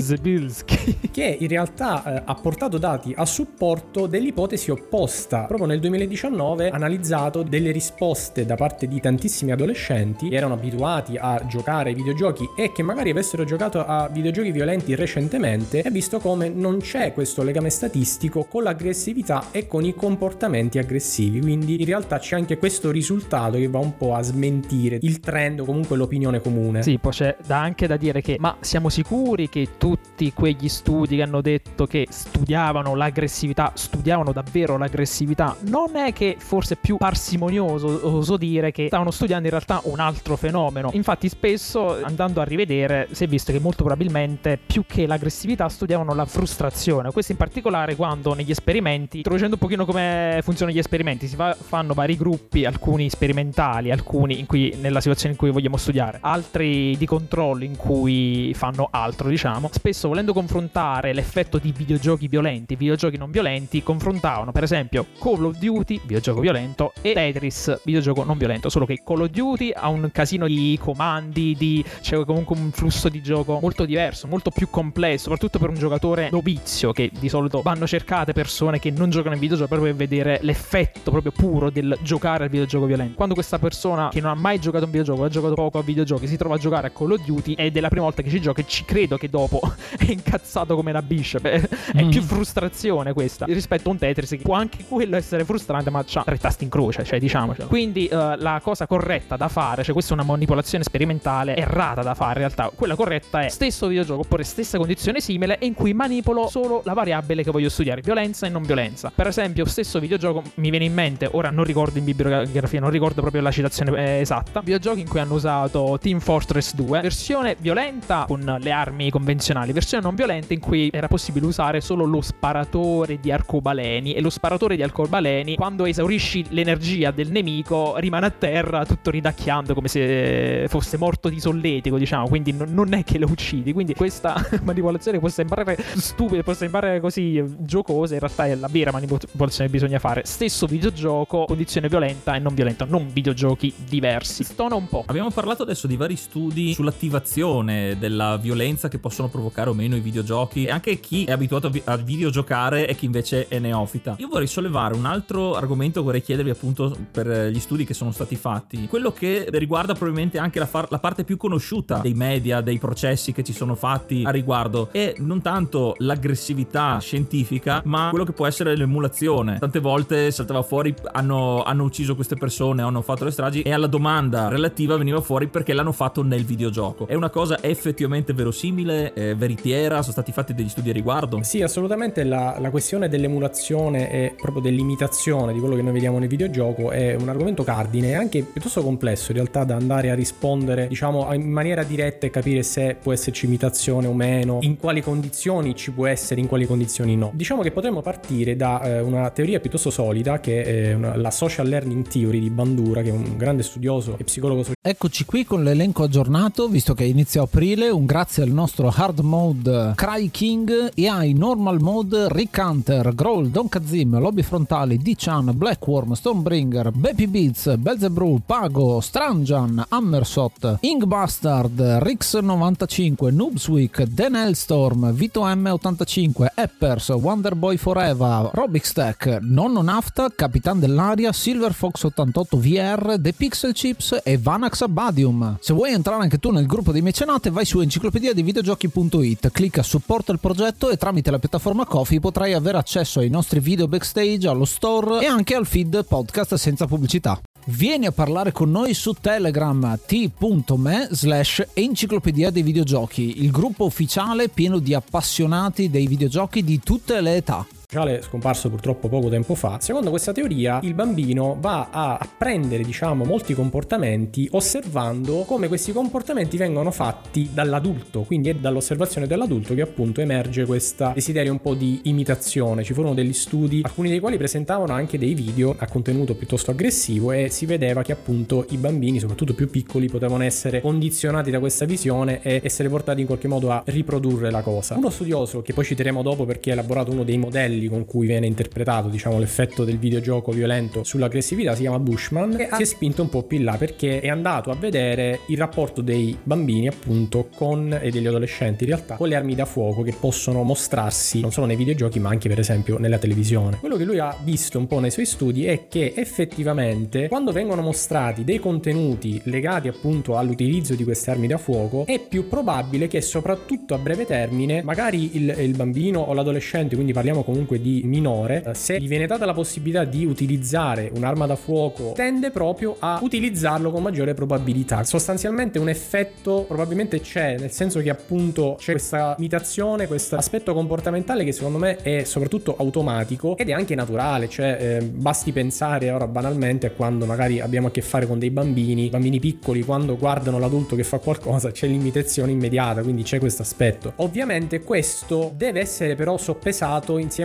che in realtà eh, ha portato dati a supporto dell'ipotesi opposta. Proprio nel duemiladiciannove ha analizzato delle risposte da parte di tantissimi adolescenti che erano abituati a giocare ai videogiochi e che magari avessero giocato a videogiochi violenti recentemente, e ha visto come non c'è questo legame statistico con l'aggressività e con i comportamenti aggressivi, quindi in realtà c'è anche questo risultato che va un po' a smentire il trend o comunque l'opinione comune. Sì, poi c'è da anche da dire che ma siamo sicuri che tutti quegli studi che hanno detto che studiavano l'aggressività studiavano davvero l'aggressività? Non è che forse più parsimonioso oso dire che stavano studiando in realtà un altro fenomeno? Infatti spesso andando a rivedere si è visto che molto probabilmente più che l'aggressività studiavano la frustrazione. Questo in particolare quando negli esperimenti, introducendo un pochino come funzionano gli esperimenti, si fa, fanno vari gruppi, alcuni sperimentali, alcuni in cui nella situazione in cui vogliamo studiare, altri di controllo in cui fanno altro, diciamo. Spesso volendo confrontare l'effetto di videogiochi violenti, videogiochi non violenti, confrontavano per esempio Call of Duty, videogioco violento, e Tetris, videogioco non violento, solo che Call of Duty ha un casino di comandi, di c'è comunque un flusso di gioco molto diverso diverso, molto più complesso, soprattutto per un giocatore novizio, che di solito vanno cercate persone che non giocano in videogioco proprio per vedere l'effetto proprio puro del giocare al videogioco violento. Quando questa persona che non ha mai giocato a un videogioco, ha giocato poco a videogiochi, si trova a giocare a Call of Duty ed è la prima volta che ci gioca, e ci credo che dopo è incazzato come una bishop. È mm. più frustrazione questa rispetto a un Tetris, che può anche quello essere frustrante, ma c'ha tre tasti in croce, cioè diciamocelo. Quindi uh, la cosa corretta da fare, cioè questa è una manipolazione sperimentale errata da fare in realtà, quella corretta è stesso videogioco oppure stessa condizione simile in cui manipolo solo la variabile che voglio studiare, violenza e non violenza. Per esempio, stesso videogioco, mi viene in mente, ora non ricordo in bibliografia, non ricordo proprio la citazione eh, esatta, videogiochi in cui hanno usato Team Fortress due, versione violenta con le armi convenzionali, versione non violenta in cui era possibile usare solo lo sparatore di arcobaleni, e lo sparatore di arcobaleni, quando esaurisci l'energia del nemico, rimane a terra tutto ridacchiando come se fosse morto di solletico, diciamo, quindi non, non è che lo uccidi. Quindi questa manipolazione può sembrare stupida, può sembrare così giocosa, in realtà è la vera manipolazione che bisogna fare. Stesso videogioco, condizione violenta e non violenta, non videogiochi diversi. Stona un po'. Abbiamo parlato adesso di vari studi sull'attivazione della violenza che possono provocare o meno i videogiochi, e anche chi è abituato a, vi- a videogiocare e chi invece è neofita. Io vorrei sollevare un altro argomento, vorrei chiedervi appunto per gli studi che sono stati fatti, quello che riguarda probabilmente anche la, far- la parte più conosciuta dei media, dei processi che ci sono fatti a riguardo, e non tanto l'aggressività scientifica ma quello che può essere l'emulazione. Tante volte saltava fuori hanno, hanno ucciso queste persone, hanno fatto le stragi, e alla domanda relativa veniva fuori perché l'hanno fatto nel videogioco. È una cosa effettivamente verosimile, eh, veritiera? Sono stati fatti degli studi a riguardo? Sì, assolutamente. La, la questione dell'emulazione e proprio dell'imitazione di quello che noi vediamo nel videogioco è un argomento cardine, e anche piuttosto complesso in realtà da andare a rispondere, diciamo, in maniera diretta e capire se può esserci imitazione o meno, in quali condizioni ci può essere, in quali condizioni no. Diciamo che potremmo partire da eh, una teoria piuttosto solida, che è una, la Social Learning Theory di Bandura, che è un grande studioso e psicologo sociale. Eccoci qui con l'elenco aggiornato, visto che inizia aprile, un grazie al nostro hard mode Cry King e ai normal mode Rick Hunter, Growl, Don Kazim, Lobby Frontali, D-Chan, Blackworm, Stonebringer, Baby Beats, Belzebrew, Pago, Stranjan, Hammersot, Ingbastard, Rix novantacinque, Noobsweek, Dan Hellstorm, Vito M ottantacinque, Eppers, Wonderboy Forever, Robixtech, Nonno Nafta, Capitan dell'Aria, Silver Fox ottantotto V R, The Pixel Chips e Vanax Abadium. Se vuoi entrare anche tu nel gruppo dei mecenate, vai su enciclopedia dei videogiochi punto it, clicca supporta il progetto e tramite la piattaforma Ko-fi potrai avere accesso ai nostri video backstage, allo store e anche al feed podcast senza pubblicità. Vieni a parlare con noi su Telegram, t.me slash enciclopedia dei videogiochi, il gruppo ufficiale pieno di appassionati dei videogiochi di tutte le età. Scomparso purtroppo poco tempo fa. Secondo questa teoria il bambino va a apprendere, diciamo, molti comportamenti osservando come questi comportamenti vengono fatti dall'adulto, quindi è dall'osservazione dell'adulto che appunto emerge questo desiderio un po' di imitazione. Ci furono degli studi, alcuni dei quali presentavano anche dei video a contenuto piuttosto aggressivo, e si vedeva che appunto i bambini, soprattutto più piccoli, potevano essere condizionati da questa visione e essere portati in qualche modo a riprodurre la cosa. Uno studioso, che poi citeremo dopo perché ha elaborato uno dei modelli con cui viene interpretato, diciamo, l'effetto del videogioco violento sull'aggressività, si chiama Bushman, e si è spinto un po' più in là perché è andato a vedere il rapporto dei bambini appunto con, e degli adolescenti in realtà, con le armi da fuoco che possono mostrarsi non solo nei videogiochi ma anche per esempio nella televisione. Quello che lui ha visto un po' nei suoi studi è che effettivamente quando vengono mostrati dei contenuti legati appunto all'utilizzo di queste armi da fuoco, è più probabile che soprattutto a breve termine magari il, il bambino o l'adolescente, quindi parliamo comunque di minore, se gli viene data la possibilità di utilizzare un'arma da fuoco, tende proprio a utilizzarlo con maggiore probabilità. Sostanzialmente un effetto probabilmente c'è, nel senso che appunto c'è questa imitazione, questo aspetto comportamentale che secondo me è soprattutto automatico ed è anche naturale. Cioè eh, basti pensare ora banalmente a quando magari abbiamo a che fare con dei bambini bambini piccoli, quando guardano l'adulto che fa qualcosa c'è l'imitazione immediata, quindi c'è questo aspetto. Ovviamente questo deve essere però soppesato insieme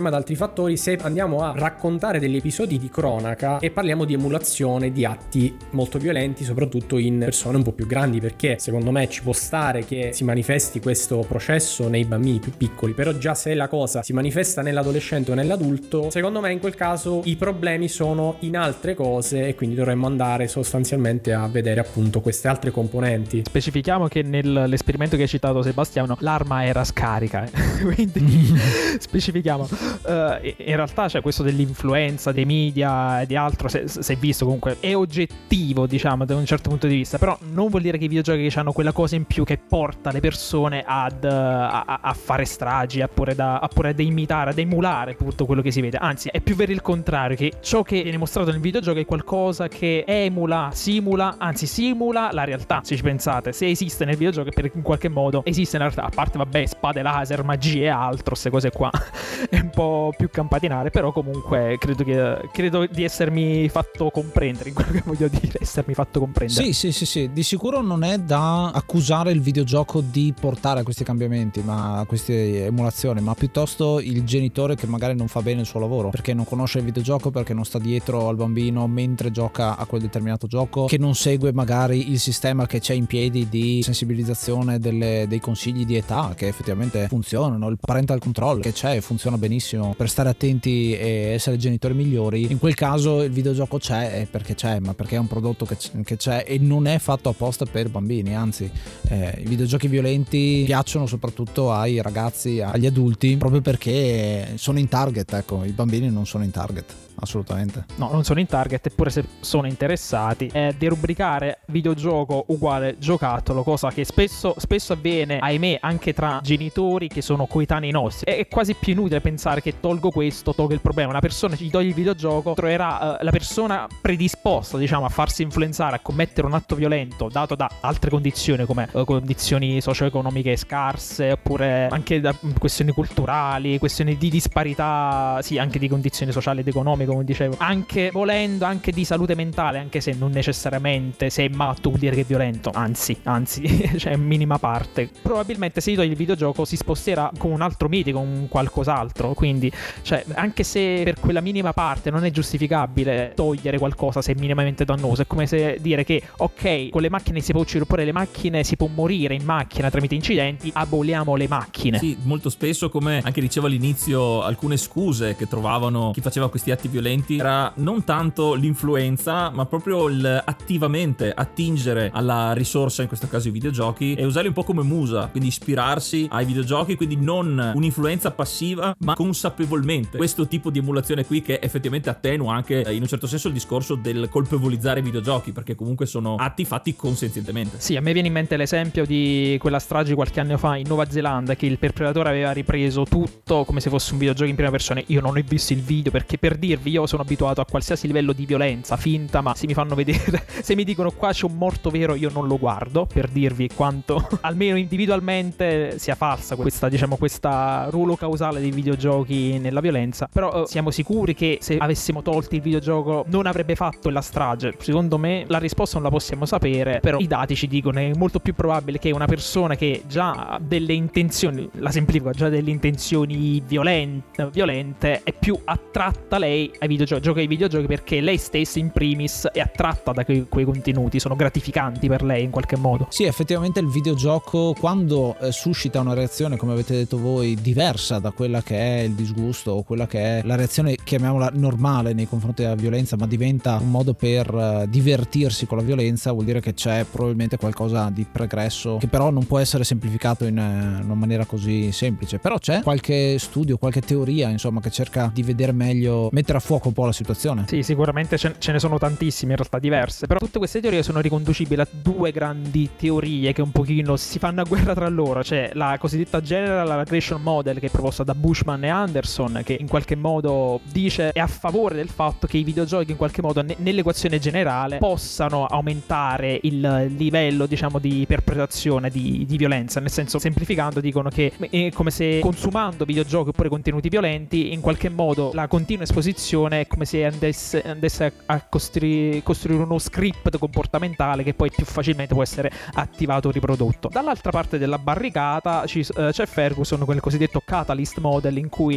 ad altri fattori, se andiamo a raccontare degli episodi di cronaca e parliamo di emulazione di atti molto violenti, soprattutto in persone un po' più grandi, perché secondo me ci può stare che si manifesti questo processo nei bambini più piccoli, però già se la cosa si manifesta nell'adolescente o nell'adulto, secondo me in quel caso i problemi sono in altre cose e quindi dovremmo andare sostanzialmente a vedere appunto queste altre componenti. Specifichiamo che nell'esperimento che hai citato Sebastiano l'arma era scarica, eh. Quindi specifichiamo uh, in realtà c'è questo dell'influenza dei media e di altro, se, se visto comunque è oggettivo, diciamo, da un certo punto di vista, però non vuol dire che i videogiochi hanno quella cosa in più che porta le persone ad a, a fare stragi, oppure da, oppure ad imitare, ad emulare tutto quello che si vede. Anzi, è più vero il contrario, che ciò che viene mostrato nel videogioco è qualcosa che emula, simula, anzi simula la realtà. Se ci pensate, se esiste nel videogioco, per in qualche modo esiste nella realtà, a parte vabbè spade laser, magie e altro, queste cose qua è un po' più campatinare, però comunque credo che credo di essermi fatto comprendere in quello che voglio dire, essermi fatto comprendere. Sì, sì, sì, sì, di sicuro non è da accusare il videogioco di portare a questi cambiamenti, ma a queste emulazioni, ma piuttosto il genitore che magari non fa bene il suo lavoro, perché non conosce il videogioco, perché non sta dietro al bambino mentre gioca a quel determinato gioco, che non segue magari il sistema che c'è in piedi di sensibilizzazione delle, dei consigli di età che effettivamente funzionano, il parental control che c'è e funziona benissimo per stare attenti e essere genitori migliori. In quel caso il videogioco c'è perché c'è, ma perché è un prodotto che c'è, che c'è e non è fatto apposta per bambini, anzi eh, i videogiochi violenti piacciono soprattutto ai ragazzi, agli adulti, proprio perché sono in target. Ecco, i bambini non sono in target, assolutamente. No, non sono in target, eppure se sono interessati, è derubricare videogioco uguale giocattolo, cosa che spesso spesso avviene, ahimè, anche tra genitori che sono coetanei nostri. È quasi più inutile pensare che tolgo questo, tolgo il problema. Una persona ci toglie il videogioco, troverà uh, la persona predisposta, diciamo, a farsi influenzare, a commettere un atto violento dato da altre condizioni, come uh, condizioni socio-economiche scarse, oppure anche da questioni culturali, questioni di disparità, sì, anche di condizioni sociali ed economiche, come dicevo, anche volendo, anche di salute mentale, anche se non necessariamente se è matto vuol dire che è violento, anzi, anzi, cioè minima parte. Probabilmente se gli togli il videogioco si sposterà con un altro media, con qualcos'altro, quindi cioè anche se per quella minima parte non è giustificabile togliere qualcosa se è minimamente dannoso, è come se dire che ok, con le macchine si può uccidere, oppure le macchine si può morire in macchina tramite incidenti, aboliamo le macchine. Sì, molto spesso, come anche dicevo all'inizio, alcune scuse che trovavano chi faceva questi atti violenti era non tanto l'influenza, ma proprio il attivamente attingere alla risorsa, in questo caso i videogiochi, e usarli un po' come musa, quindi ispirarsi ai videogiochi, quindi non un'influenza passiva ma consapevolmente. Questo tipo di emulazione qui che effettivamente attenua anche in un certo senso il discorso del colpevolizzare i videogiochi, perché comunque sono atti fatti consenzientemente. Sì, a me viene in mente l'esempio di quella strage qualche anno fa in Nuova Zelanda, che il perpetratore aveva ripreso tutto come se fosse un videogioco in prima persona. Io non ho visto il video, perché per dirvi, io sono abituato a qualsiasi livello di violenza finta, ma se mi fanno vedere, se mi dicono qua c'è un morto vero, io non lo guardo, per dirvi quanto almeno individualmente sia falsa questa, diciamo, questa ruolo causale dei videogiochi nella violenza. Però eh, siamo sicuri che se avessimo tolto il videogioco non avrebbe fatto la strage? Secondo me la risposta non la possiamo sapere, però i dati ci dicono che è molto più probabile che una persona che già ha delle intenzioni, la semplifico, già delle intenzioni violente, violente è più attratta lei ai videogiochi, gioca ai videogiochi perché lei stessa in primis è attratta da quei, quei contenuti, sono gratificanti per lei in qualche modo. Sì, effettivamente il videogioco, quando eh, suscita una reazione, come avete detto voi, diversa da quella che è il disgusto o quella che è la reazione, chiamiamola normale, nei confronti della violenza, ma diventa un modo per uh, divertirsi con la violenza, vuol dire che c'è probabilmente qualcosa di pregresso, che però non può essere semplificato in uh, una maniera così semplice. Però c'è qualche studio, qualche teoria, insomma, che cerca di vedere meglio, mettere a fuoco un po' la situazione. Sì, sicuramente ce, ce ne sono tantissime, in realtà diverse, però tutte queste teorie sono riconducibili a due grandi teorie che un pochino si fanno a guerra tra loro. C'è la cosiddetta General Aggression Model, che è proposta da Bushman e Anderson, che in qualche modo dice, è a favore del fatto che i videogiochi in qualche modo ne, nell'equazione generale possano aumentare il livello, diciamo, di perpetrazione di, di violenza. Nel senso, semplificando, dicono che è come se consumando videogiochi oppure contenuti violenti, in qualche modo la continua esposizione è come se andesse, andesse a costri, costruire uno script comportamentale che poi più facilmente può essere attivato o riprodotto. Dall'altra parte della barricata ci, uh, c'è Ferguson con il cosiddetto Catalyst Model, in cui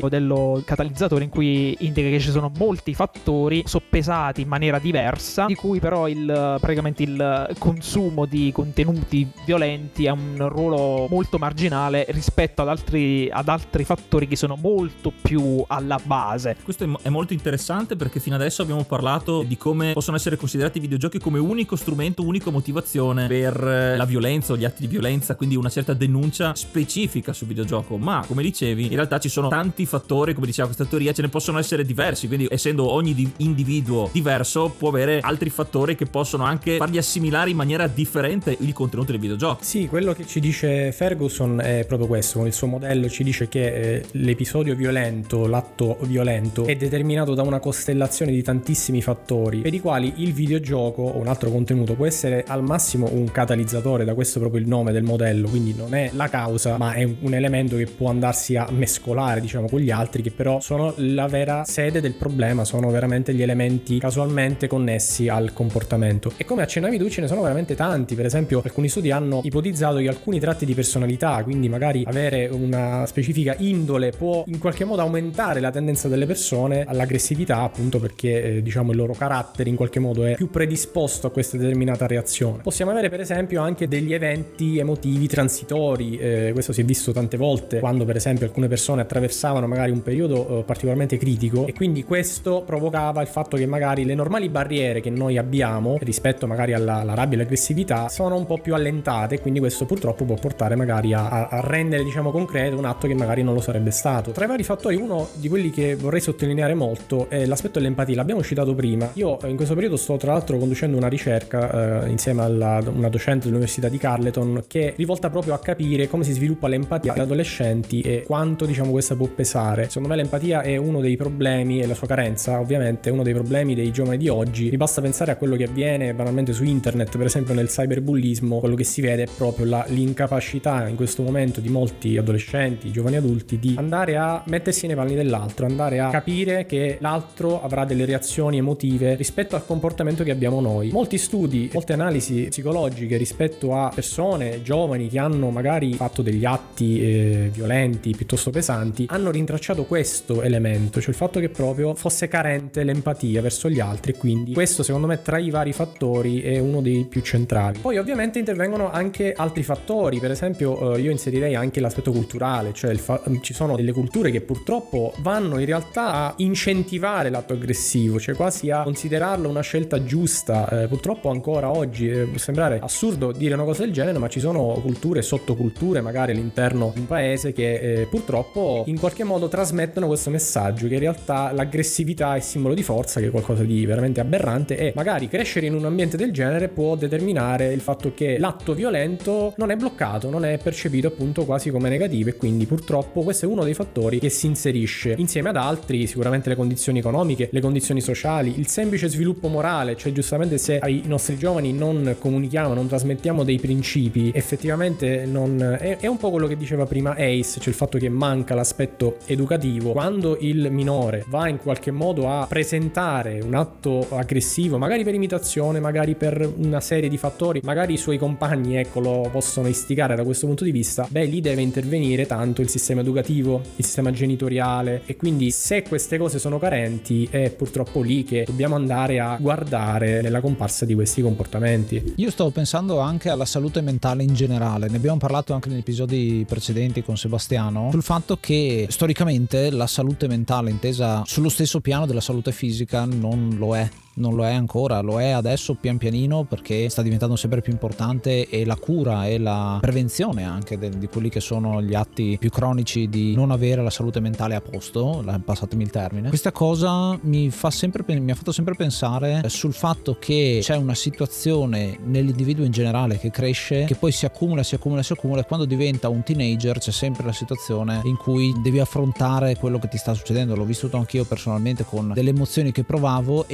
modello catalizzatore, in cui indica che ci sono molti fattori soppesati in maniera diversa, di cui però il praticamente il consumo di contenuti violenti ha un ruolo molto marginale rispetto ad altri ad altri fattori che sono molto più alla base. Questo è, è molto interessante, perché fino adesso abbiamo parlato di come possono essere considerati i videogiochi come unico strumento, unica motivazione per la violenza o gli atti di violenza, quindi una certa denuncia specifica sul videogioco, ma come dicevi in realtà ci sono tanti fattori, come diceva questa teoria, ce ne possono essere diversi, quindi essendo ogni di- individuo diverso può avere altri fattori che possono anche fargli assimilare in maniera differente il contenuto dei videogiochi. Sì, quello che ci dice Ferguson è proprio questo, con il suo modello ci dice che eh, l'episodio violento, l'atto violento è determinato da una costellazione di tantissimi fattori, per i quali il videogioco o un altro contenuto può essere al massimo un catalizzatore, da questo proprio il nome del modello, quindi non è la causa ma è un elemento che può andarsi a mescolare, diciamo, con gli altri, che però sono la vera sede del problema, sono veramente gli elementi casualmente connessi al comportamento. E come accennavi tu, ce ne sono veramente tanti. Per esempio alcuni studi hanno ipotizzato che alcuni tratti di personalità, quindi magari avere una specifica indole, può in qualche modo aumentare la tendenza delle persone all'aggressività, appunto perché eh, diciamo il loro carattere in qualche modo è più predisposto a questa determinata reazione. Possiamo avere per esempio anche degli eventi emotivi transitori, eh, questo si è visto tante volte quando per esempio alcune persone attraversavano magari un periodo eh, particolarmente critico, e quindi questo provocava il fatto che magari le normali barriere che noi abbiamo rispetto magari alla, alla rabbia e all'aggressività sono un po' più allentate, quindi questo purtroppo può portare magari a, a rendere, diciamo, concreto un atto che magari non lo sarebbe stato. Tra i vari fattori, uno di quelli che vorrei sottolineare molto è l'aspetto dell'empatia. L'abbiamo citato prima. Io in questo periodo sto tra l'altro conducendo una ricerca eh, insieme a una docente dell'Università di Carleton, che è rivolta proprio a capire come si sviluppa l'empatia agli adolescenti e quanto, diciamo, questa può pesare. Secondo me l'empatia è uno dei problemi, e la sua carenza ovviamente è uno dei problemi dei giovani di oggi. Vi basta pensare a quello che avviene banalmente su internet, per esempio nel cyberbullismo. Quello che si vede è proprio la, l'incapacità in questo momento di molti adolescenti, giovani adulti, di andare a mettersi nei panni dell'altro, andare a capire che l'altro avrà delle reazioni emotive rispetto al comportamento che abbiamo noi. Molti studi, molte analisi psicologiche rispetto a persone giovani che hanno magari fatto degli atti eh, violenti piuttosto pesanti hanno rintracciato questo elemento, cioè il fatto che proprio fosse carente l'empatia verso gli altri, e quindi questo secondo me tra i vari fattori è uno dei più centrali. Poi ovviamente intervengono anche altri fattori, per esempio eh, io inserirei anche l'aspetto culturale, cioè il fa- ci sono delle culture che purtroppo vanno in realtà a incentivare l'atto aggressivo, cioè quasi a considerarlo una scelta giusta. Eh, purtroppo ancora oggi eh, può sembrare assurdo dire una cosa del genere, ma ci sono culture e sottoculture magari all'interno di un paese che eh, purtroppo in qualche modo trasmettono questo messaggio, che in realtà l'aggressività è simbolo di forza, che è qualcosa di veramente aberrante, e magari crescere in un ambiente del genere può determinare il fatto che l'atto violento non è bloccato, non è percepito appunto quasi come negativo, e quindi purtroppo questo è uno dei fattori che si inserisce insieme ad altri, sicuramente le condizioni economiche, le condizioni sociali, il semplice sviluppo morale, cioè giustamente se ai nostri giovani non comunichiamo, non trasmettiamo dei principi, effettivamente non è, è un po' quello che diceva prima Ace, cioè il fatto che manca l'aspetto educativo. Quando il minore va in qualche modo a presentare un atto aggressivo, magari per imitazione, magari per una serie di fattori, magari i suoi compagni ecco lo possono istigare da questo punto di vista, beh lì deve intervenire tanto il sistema educativo, il sistema genitoriale, e quindi se queste cose sono carenti è purtroppo lì che dobbiamo andare a guardare nella comparsa di questi comportamenti. Io stavo pensando anche alla salute mentale in generale, ne abbiamo parlato anche negli episodi precedenti con Sebastiano, sul fatto che storicamente la salute mentale intesa sullo stesso piano della salute fisica non lo è. Non lo è ancora, lo è adesso pian pianino, perché sta diventando sempre più importante, e la cura e la prevenzione anche de- di quelli che sono gli atti più cronici di non avere la salute mentale a posto, passatemi il termine. Questa cosa mi fa sempre mi ha fatto sempre pensare sul fatto che c'è una situazione nell'individuo in generale che cresce, che poi si accumula, si accumula, si accumula, e quando diventa un teenager c'è sempre la situazione in cui devi affrontare quello che ti sta succedendo. L'ho vissuto anch'io personalmente con delle emozioni che provavo, e in quel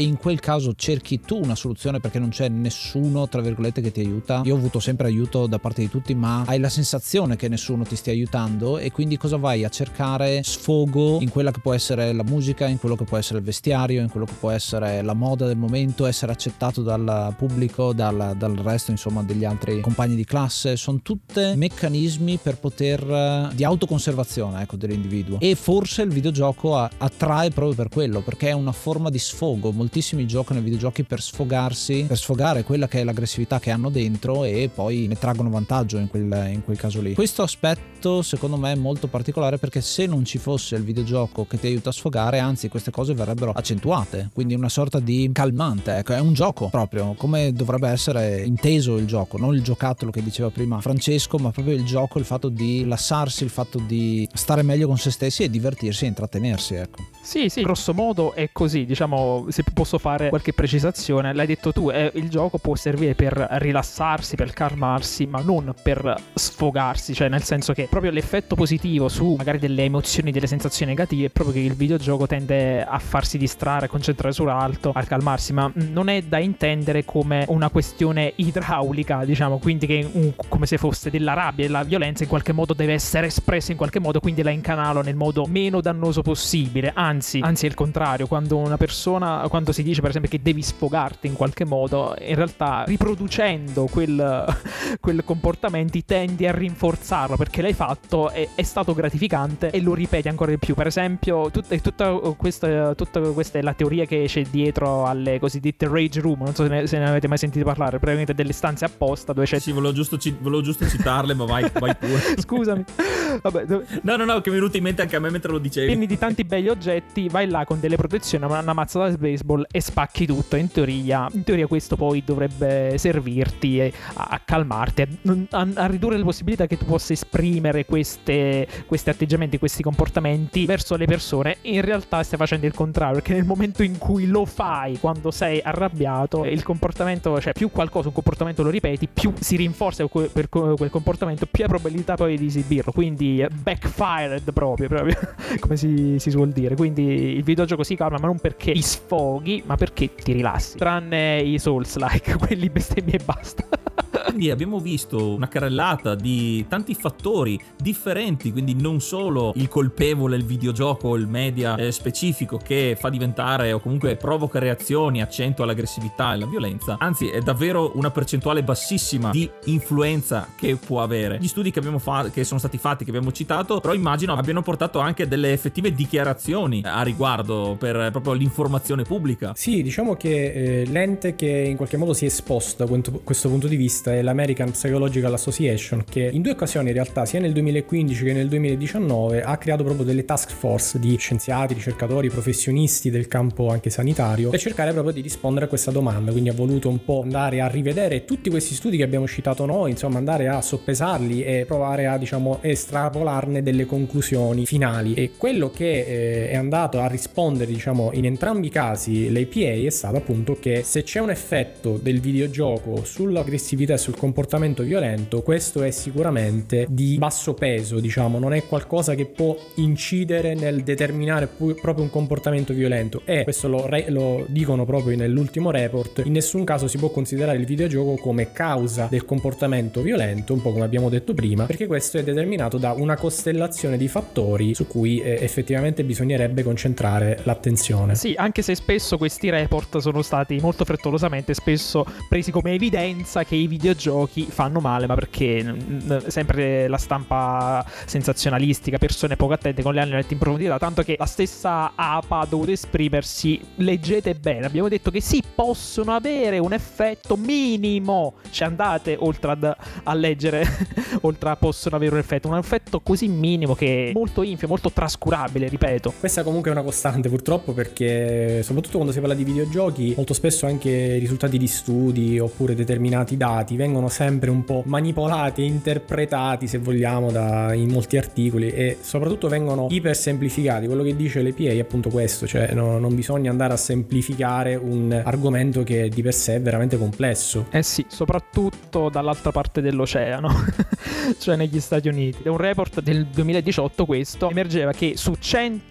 caso cerchi tu una soluzione perché non c'è nessuno tra virgolette che ti aiuta. Io ho avuto sempre aiuto da parte di tutti, ma hai la sensazione che nessuno ti stia aiutando, e quindi cosa vai a cercare? Sfogo in quella che può essere la musica, in quello che può essere il vestiario, in quello che può essere la moda del momento, essere accettato dal pubblico, dal, dal resto insomma degli altri compagni di classe. Sono tutte meccanismi per poter di autoconservazione, ecco, dell'individuo, e forse il videogioco attrae proprio per quello, perché è una forma di sfogo. Moltissimi giocano ai videogiochi per sfogarsi, per sfogare quella che è l'aggressività che hanno dentro, e poi ne traggono vantaggio in quel, in quel caso lì. Questo aspetto secondo me è molto particolare, perché se non ci fosse il videogioco che ti aiuta a sfogare, anzi queste cose verrebbero accentuate, quindi una sorta di calmante, ecco. È un gioco proprio come dovrebbe essere inteso il gioco, non il giocattolo che diceva prima Francesco, ma proprio il gioco, il fatto di rilassarsi, il fatto di stare meglio con se stessi e divertirsi e intrattenersi, ecco. Sì, sì, grosso modo è così, diciamo, se posso fare qualche precisazione, l'hai detto tu, eh, il gioco può servire per rilassarsi, per calmarsi, ma non per sfogarsi, cioè nel senso che proprio l'effetto positivo su magari delle emozioni, delle sensazioni negative è proprio che il videogioco tende a farsi distrarre, a concentrare sull'alto, a calmarsi, ma non è da intendere come una questione idraulica, diciamo, quindi che un, come se fosse della rabbia e la violenza in qualche modo deve essere espressa in qualche modo, quindi la incanalo nel modo meno dannoso possibile. Anzi, anzi è il contrario, quando una persona, quando si dice per esempio che devi sfogarti in qualche modo, in realtà riproducendo quel, quel comportamenti tendi a rinforzarlo, perché l'hai fatto, è, è stato gratificante e lo ripeti ancora di più. Per esempio tut, tutta, questa, tutta questa è la teoria che c'è dietro alle cosiddette rage room, non so se ne, se ne avete mai sentito parlare, praticamente delle stanze apposta dove c'è... Sì, volevo giusto, volevo giusto citarle, ma vai, vai pure. Scusami. Vabbè, dove... No, no, no, che mi è venuto in mente anche a me mentre lo dicevi. Pieni di tanti belli oggetti, vai là con delle protezioni, una mazzata di baseball e spacchi tutto. In teoria, in teoria questo poi dovrebbe servirti a, a calmarti, a, a, a ridurre le possibilità che tu possa esprimere queste, questi atteggiamenti, questi comportamenti verso le persone. In realtà stai facendo il contrario, perché nel momento in cui lo fai, quando sei arrabbiato, il comportamento, cioè più qualcosa, un comportamento lo ripeti, più si rinforza quel, per quel comportamento, più hai probabilità poi di esibirlo, quindi backfired proprio, proprio come si, si suol dire. Quindi il videogioco si calma, ma non perché ti sfoghi, ma perché ti rilassi, tranne i Souls-like, quelli bestemmi e basta. Quindi abbiamo visto una carrellata di tanti fattori differenti, quindi non solo il colpevole, il videogioco, il media eh, specifico che fa diventare o comunque provoca reazioni, accentua l'aggressività e la violenza, anzi è davvero una percentuale bassissima di influenza che può avere. Gli studi che abbiamo fatto, che sono stati fatti, che abbiamo citato, però immagino abbiano portato anche delle effettive dichiarazioni a riguardo per proprio l'informazione pubblica. Sì, diciamo che eh, l'ente che in qualche modo si è esposto da questo punto di vista è l'American Psychological Association, che in due occasioni in realtà, sia nel duemilaquindici che nel duemiladiciannove, ha creato proprio delle task force di scienziati, ricercatori, professionisti del campo anche sanitario per cercare proprio di rispondere a questa domanda. Quindi ha voluto un po' andare a rivedere tutti questi studi che abbiamo citato noi, insomma andare a soppesarli e provare a, diciamo, estrapolarne delle conclusioni finali. E quello che eh, è andato a rispondere, diciamo, in entrambi i casi l'A P A è stato appunto che se c'è un effetto del videogioco sull'aggressività e sul comportamento violento, questo è sicuramente di basso peso, diciamo, non è qualcosa che può incidere nel determinare pu- proprio un comportamento violento, e questo lo, re- lo dicono proprio nell'ultimo report. In nessun caso si può considerare il videogioco come causa del comportamento violento, un po' come abbiamo detto prima, perché questo è determinato da una costellazione di fattori su cui eh, effettivamente bisognerebbe concentrare l'attenzione. Sì, anche se spesso questi report sono stati molto frettolosamente spesso presi come evidenza che i videogiochi fanno male, ma perché n- sempre la stampa sensazionalistica, persone poco attente con le hanno lette in profondità, tanto che la stessa A P A ha dovuto esprimersi. Leggete bene, abbiamo detto che sì, possono avere un effetto minimo, ci andate oltre ad, a leggere oltre a possono avere un effetto, un effetto così minimo che è molto infimo, molto trascurabile, ripeto. Questa comunque è una costante purtroppo, perché soprattutto quando si parla di videogiochi molto spesso anche risultati di studi oppure determinati dati vengono sempre un po' manipolati e interpretati, se vogliamo, da, in molti articoli, e soprattutto vengono ipersemplificati. Quello che dice l'A P A è appunto questo, cioè no, non bisogna andare a semplificare un argomento che di per sé è veramente complesso. Eh sì, soprattutto dall'altra parte dell'oceano, cioè negli Stati Uniti. Da un report del duemiladiciotto questo emergeva che su cento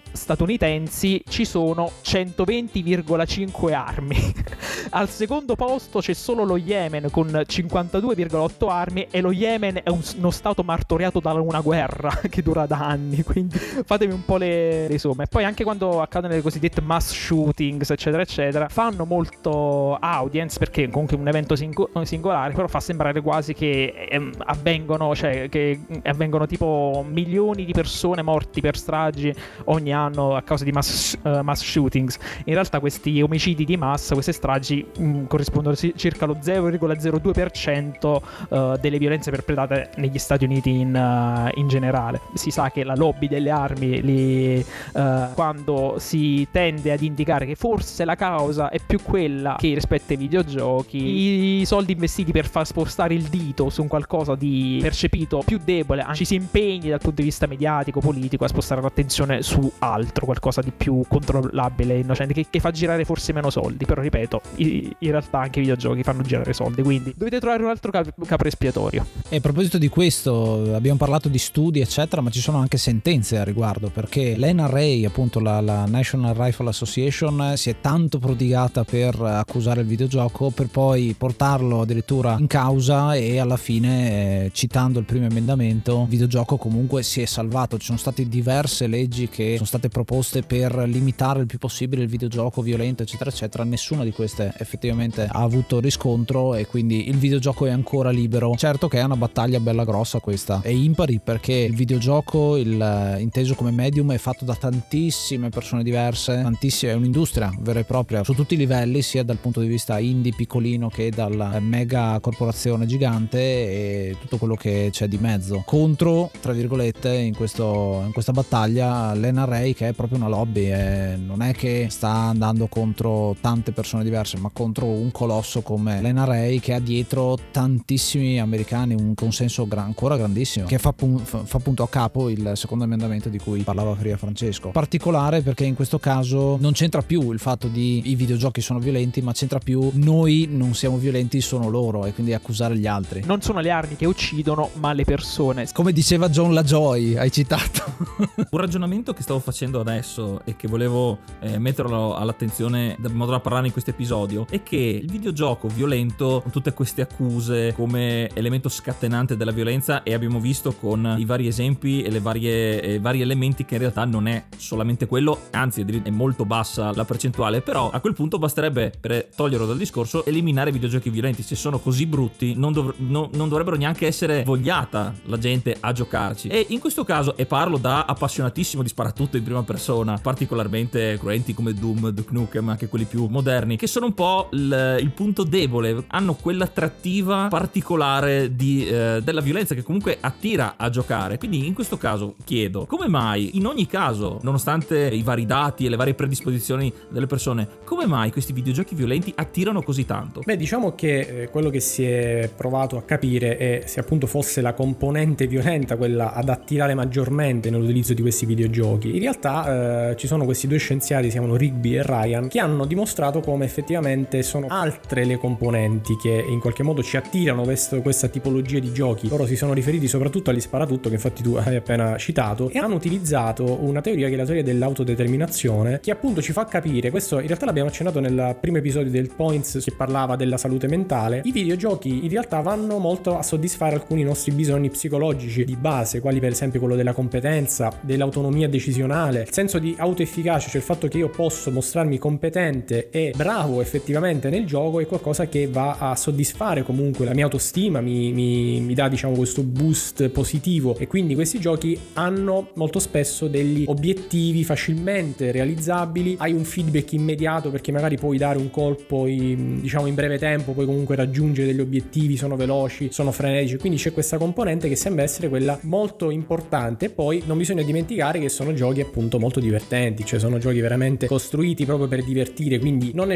statunitensi ci sono centoventi virgola cinque armi. Al secondo posto c'è solo lo Yemen con cinquantadue virgola otto armi, e lo Yemen è un, uno stato martoriato da una guerra che dura da anni, quindi fatemi un po' le, le somme. E poi anche quando accadono le cosiddette mass shootings eccetera eccetera, fanno molto audience perché comunque è un evento sing- singolare, però fa sembrare quasi che ehm, avvengono, cioè che avvengono tipo milioni di persone morti per stragi ogni anno a causa di mass, uh, mass shootings. In realtà questi omicidi di massa, queste stragi mh, corrispondono a circa lo zero virgola zero due per cento uh, delle violenze perpetrate negli Stati Uniti in, uh, in generale. Si sa che la lobby delle armi li, uh, quando si tende ad indicare che forse la causa è più quella che rispetto ai videogiochi, i soldi investiti per far spostare il dito su un qualcosa di percepito più debole, ci si impegni dal punto di vista mediatico, politico, a spostare l'attenzione su altro, qualcosa di più controllabile e innocente, che, che fa girare forse meno soldi. Però ripeto, i, in realtà anche i videogiochi fanno girare soldi, quindi dovete trovare un altro cap- capro espiatorio. E a proposito di questo, abbiamo parlato di studi eccetera, ma ci sono anche sentenze a riguardo, perché l'N R A, appunto la, la National Rifle Association, si è tanto prodigata per accusare il videogioco, per poi portarlo addirittura in causa, e alla fine, eh, citando il primo emendamento, il videogioco comunque si è salvato. Ci sono state diverse leggi che sono state proposte per limitare il più possibile il videogioco violento eccetera eccetera, nessuna di queste effettivamente ha avuto riscontro, e quindi il videogioco è ancora libero. Certo che è una battaglia bella grossa questa, e impari, perché il videogioco, il, inteso come medium, è fatto da tantissime persone diverse, tantissime, è un'industria vera e propria su tutti i livelli, sia dal punto di vista indie piccolino che dal mega corporazione gigante e tutto quello che c'è di mezzo. Contro, tra virgolette, in, questo, in questa battaglia l'N R A, che è proprio una lobby, e non è che sta andando contro tante persone diverse, ma contro un colosso come l'N R A, che ha dietro tantissimi americani, un consenso gran, ancora grandissimo, che fa, pun- fa punto a capo il secondo emendamento di cui parlava prima Francesco. Particolare perché in questo caso non c'entra più il fatto di i videogiochi sono violenti, ma c'entra più noi non siamo violenti, sono loro, e quindi accusare gli altri. Non sono le armi che uccidono, ma le persone. Come diceva John LaJoy, hai citato. Un ragionamento che stavo facendo adesso e che volevo eh, metterlo all'attenzione in modo da parlare in questo episodio è che il videogioco violento, con tutte queste accuse come elemento scatenante della violenza, e abbiamo visto con i vari esempi e le varie eh, vari elementi che in realtà non è solamente quello, anzi è molto bassa la percentuale, però a quel punto basterebbe, per toglierlo dal discorso, eliminare i videogiochi violenti. Se sono così brutti non, dov- no, non dovrebbero neanche essere vogliata la gente a giocarci. E in questo caso, e parlo da appassionatissimo di sparatutto in prima persona, particolarmente cruenti come Doom, Duke Nukem, anche quelli più moderni, che sono un po' il, il punto debole, hanno quell'attrattiva particolare di, eh, della violenza che comunque attira a giocare. Quindi in questo caso chiedo, come mai in ogni caso, nonostante i vari dati e le varie predisposizioni delle persone, come mai questi videogiochi violenti attirano così tanto? Beh, diciamo che eh, quello che si è provato a capire è se appunto fosse la componente violenta quella ad attirare maggiormente nell'utilizzo di questi videogiochi. In realtà eh, ci sono questi due scienziati, si chiamano Rigby e Ryan, che hanno dimostrato come effettivamente sono altre le componenti che in qualche modo ci attirano questo, questa tipologia di giochi. Loro si sono riferiti soprattutto agli sparatutto, che infatti tu hai appena citato, e hanno utilizzato una teoria che è la teoria dell'autodeterminazione, che appunto ci fa capire, questo in realtà l'abbiamo accennato nel primo episodio del Points che parlava della salute mentale. I videogiochi in realtà vanno molto a soddisfare alcuni nostri bisogni psicologici di base, quali per esempio quello della competenza, dell'autonomia decisionale, il senso di autoefficacia, cioè il fatto che io posso mostrarmi competente e bravo effettivamente nel gioco, è qualcosa che va a soddisfare comunque la mia autostima, mi, mi, mi dà diciamo questo boost positivo. E quindi questi giochi hanno molto spesso degli obiettivi facilmente realizzabili, hai un feedback immediato perché magari puoi dare un colpo in, diciamo in breve tempo, puoi comunque raggiungere degli obiettivi, sono veloci, sono frenetici, quindi c'è questa componente che sembra essere quella molto importante. E poi non bisogna dimenticare che sono giochi appunto molto divertenti, cioè sono giochi veramente costruiti proprio per divertire, quindi non necessariamente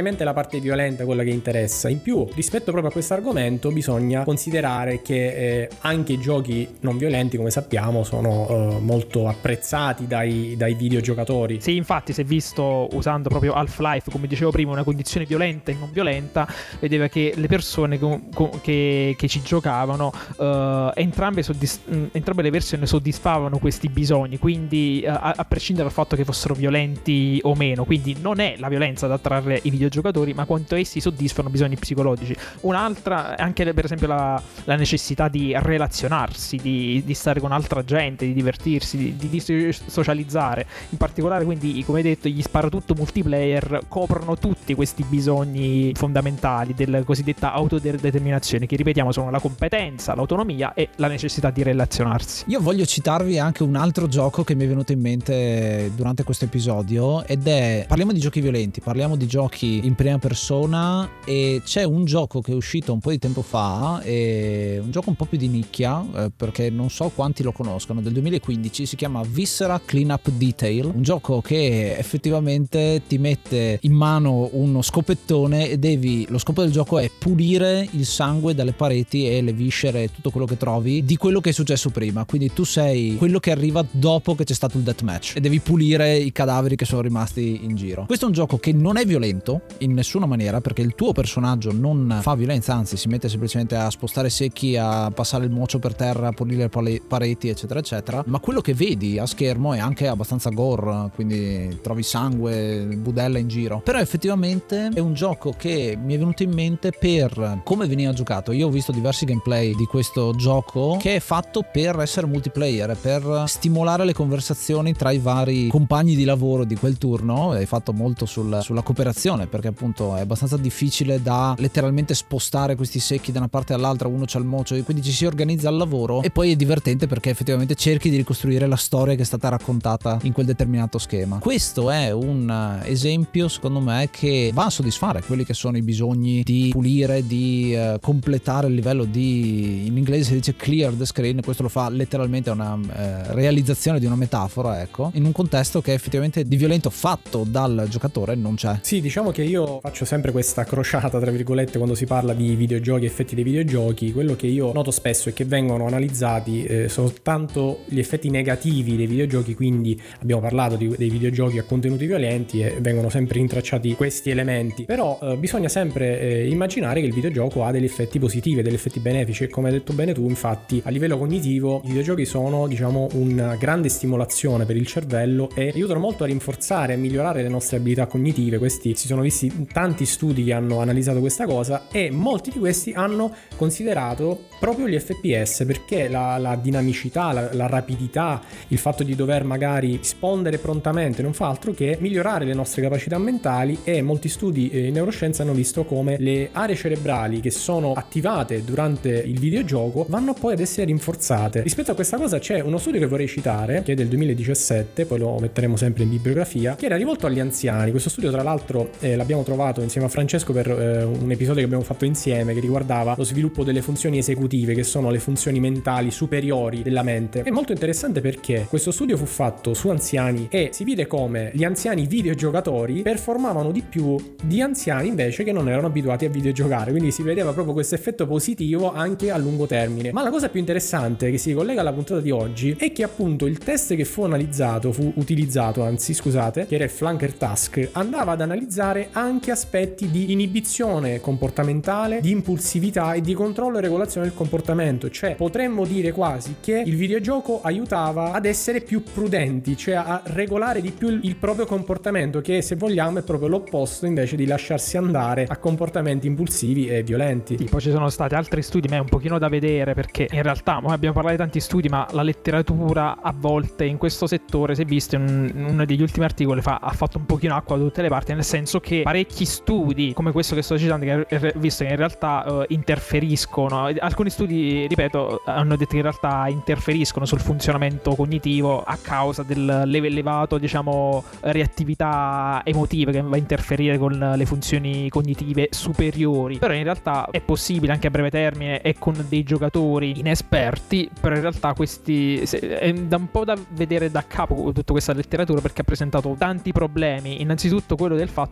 probabilmente è la parte violenta quella che interessa. In più, rispetto proprio a questo argomento, bisogna considerare che eh, anche i giochi non violenti, come sappiamo, sono eh, molto apprezzati dai, dai videogiocatori. Sì, infatti si è visto, usando proprio Half-Life, come dicevo prima, una condizione violenta e non violenta, vedeva che le persone co- co- che, che ci giocavano, eh, entrambe, soddisf- entrambe le versioni soddisfavano questi bisogni, quindi eh, a-, a prescindere dal fatto che fossero violenti o meno. Quindi non è la violenza ad attrarre i videogiocatori, ma quanto essi soddisfano bisogni psicologici. Un'altra è anche per esempio la, la necessità di relazionarsi, di, di stare con altra gente, di divertirsi, di, di, di socializzare. In particolare, quindi, come detto, gli sparatutto multiplayer coprono tutti questi bisogni fondamentali della cosiddetta autodeterminazione, che ripetiamo sono la competenza, l'autonomia e la necessità di relazionarsi. Io voglio citarvi anche un altro gioco che mi è venuto in mente durante questo episodio, ed è, parliamo di giochi violenti, parliamo di giochi in prima persona, e c'è un gioco che è uscito un po' di tempo fa, è un gioco un po' più di nicchia, eh, perché non so quanti lo conoscono, del duemilaquindici, si chiama Viscera Cleanup Detail, un gioco che effettivamente ti mette in mano uno scopettone e devi, lo scopo del gioco è pulire il sangue dalle pareti e le viscere e tutto quello che trovi di quello che è successo prima. Quindi tu sei quello che arriva dopo che c'è stato il deathmatch e devi pulire i cadaveri che sono rimasti in giro. Questo è un gioco che non è violento in nessuna maniera, perché il tuo personaggio non fa violenza, anzi si mette semplicemente a spostare secchi, a passare il mocio per terra, a pulire le pareti, eccetera eccetera. Ma quello che vedi a schermo è anche abbastanza gore, quindi trovi sangue, budella in giro. Però effettivamente è un gioco che mi è venuto in mente per come veniva giocato. Io ho visto diversi gameplay di questo gioco, che è fatto per essere multiplayer, per stimolare le conversazioni tra i vari compagni di lavoro di quel turno. È fatto molto sul, sulla cooperazione, perché appunto è abbastanza difficile da letteralmente spostare questi secchi da una parte all'altra, uno c'ha il mocio, e quindi ci si organizza al lavoro. E poi è divertente perché effettivamente cerchi di ricostruire la storia che è stata raccontata in quel determinato schema. Questo è un esempio, secondo me, che va a soddisfare quelli che sono i bisogni di pulire, di uh, completare il livello di, in inglese si dice clear the screen, questo lo fa letteralmente, una uh, realizzazione di una metafora, ecco, in un contesto che effettivamente di violento fatto dal giocatore non c'è. Sì, diciamo che io faccio sempre questa crociata tra virgolette quando si parla di videogiochi, effetti dei videogiochi. Quello che io noto spesso è che vengono analizzati eh, soltanto gli effetti negativi dei videogiochi, quindi abbiamo parlato di, dei videogiochi a contenuti violenti e vengono sempre rintracciati questi elementi, però eh, bisogna sempre eh, immaginare che il videogioco ha degli effetti positivi, degli effetti benefici, e come hai detto bene tu, infatti a livello cognitivo i videogiochi sono, diciamo, una grande stimolazione per il cervello e aiutano molto a rinforzare e migliorare le nostre abilità cognitive. Questi si sono visti tanti studi che hanno analizzato questa cosa, e molti di questi hanno considerato proprio gli F P S, perché la, la dinamicità, la, la rapidità, il fatto di dover magari rispondere prontamente non fa altro che migliorare le nostre capacità mentali, e molti studi in neuroscienza hanno visto come le aree cerebrali che sono attivate durante il videogioco vanno poi ad essere rinforzate. Rispetto a questa cosa c'è uno studio che vorrei citare, che è del duemiladiciassette, poi lo metteremo sempre in bibliografia, che era rivolto agli anziani. Questo studio tra l'altro eh, l'abbiamo trovato insieme a Francesco per eh, un episodio che abbiamo fatto insieme, che riguardava lo sviluppo delle funzioni esecutive, che sono le funzioni mentali superiori della mente. È molto interessante perché questo studio fu fatto su anziani e si vide come gli anziani videogiocatori performavano di più di anziani invece che non erano abituati a videogiocare, quindi si vedeva proprio questo effetto positivo anche a lungo termine. Ma la cosa più interessante che si collega alla puntata di oggi è che appunto il test che fu analizzato, fu utilizzato anzi scusate, che era il Flanker Task, andava ad analizzare anche aspetti di inibizione comportamentale, di impulsività e di controllo e regolazione del comportamento. Cioè potremmo dire quasi che il videogioco aiutava ad essere più prudenti, cioè a regolare di più il proprio comportamento, che se vogliamo è proprio l'opposto invece di lasciarsi andare a comportamenti impulsivi e violenti. Sì, poi ci sono stati altri studi, ma è un pochino da vedere, perché in realtà noi abbiamo parlato di tanti studi, ma la letteratura a volte in questo settore, si è visto in uno degli ultimi articoli, fa, ha fatto un pochino acqua da tutte le parti, nel senso che parecchi studi come questo che sto citando, che visto che in realtà uh, interferiscono, alcuni studi, ripeto, hanno detto che in realtà interferiscono sul funzionamento cognitivo a causa dell'elevato, diciamo, reattività emotiva che va a interferire con le funzioni cognitive superiori. Però in realtà è possibile anche a breve termine e con dei giocatori inesperti, però in realtà questi è da un po' da vedere da capo tutta questa letteratura, perché ha presentato tanti problemi. Innanzitutto quello del fatto che uh,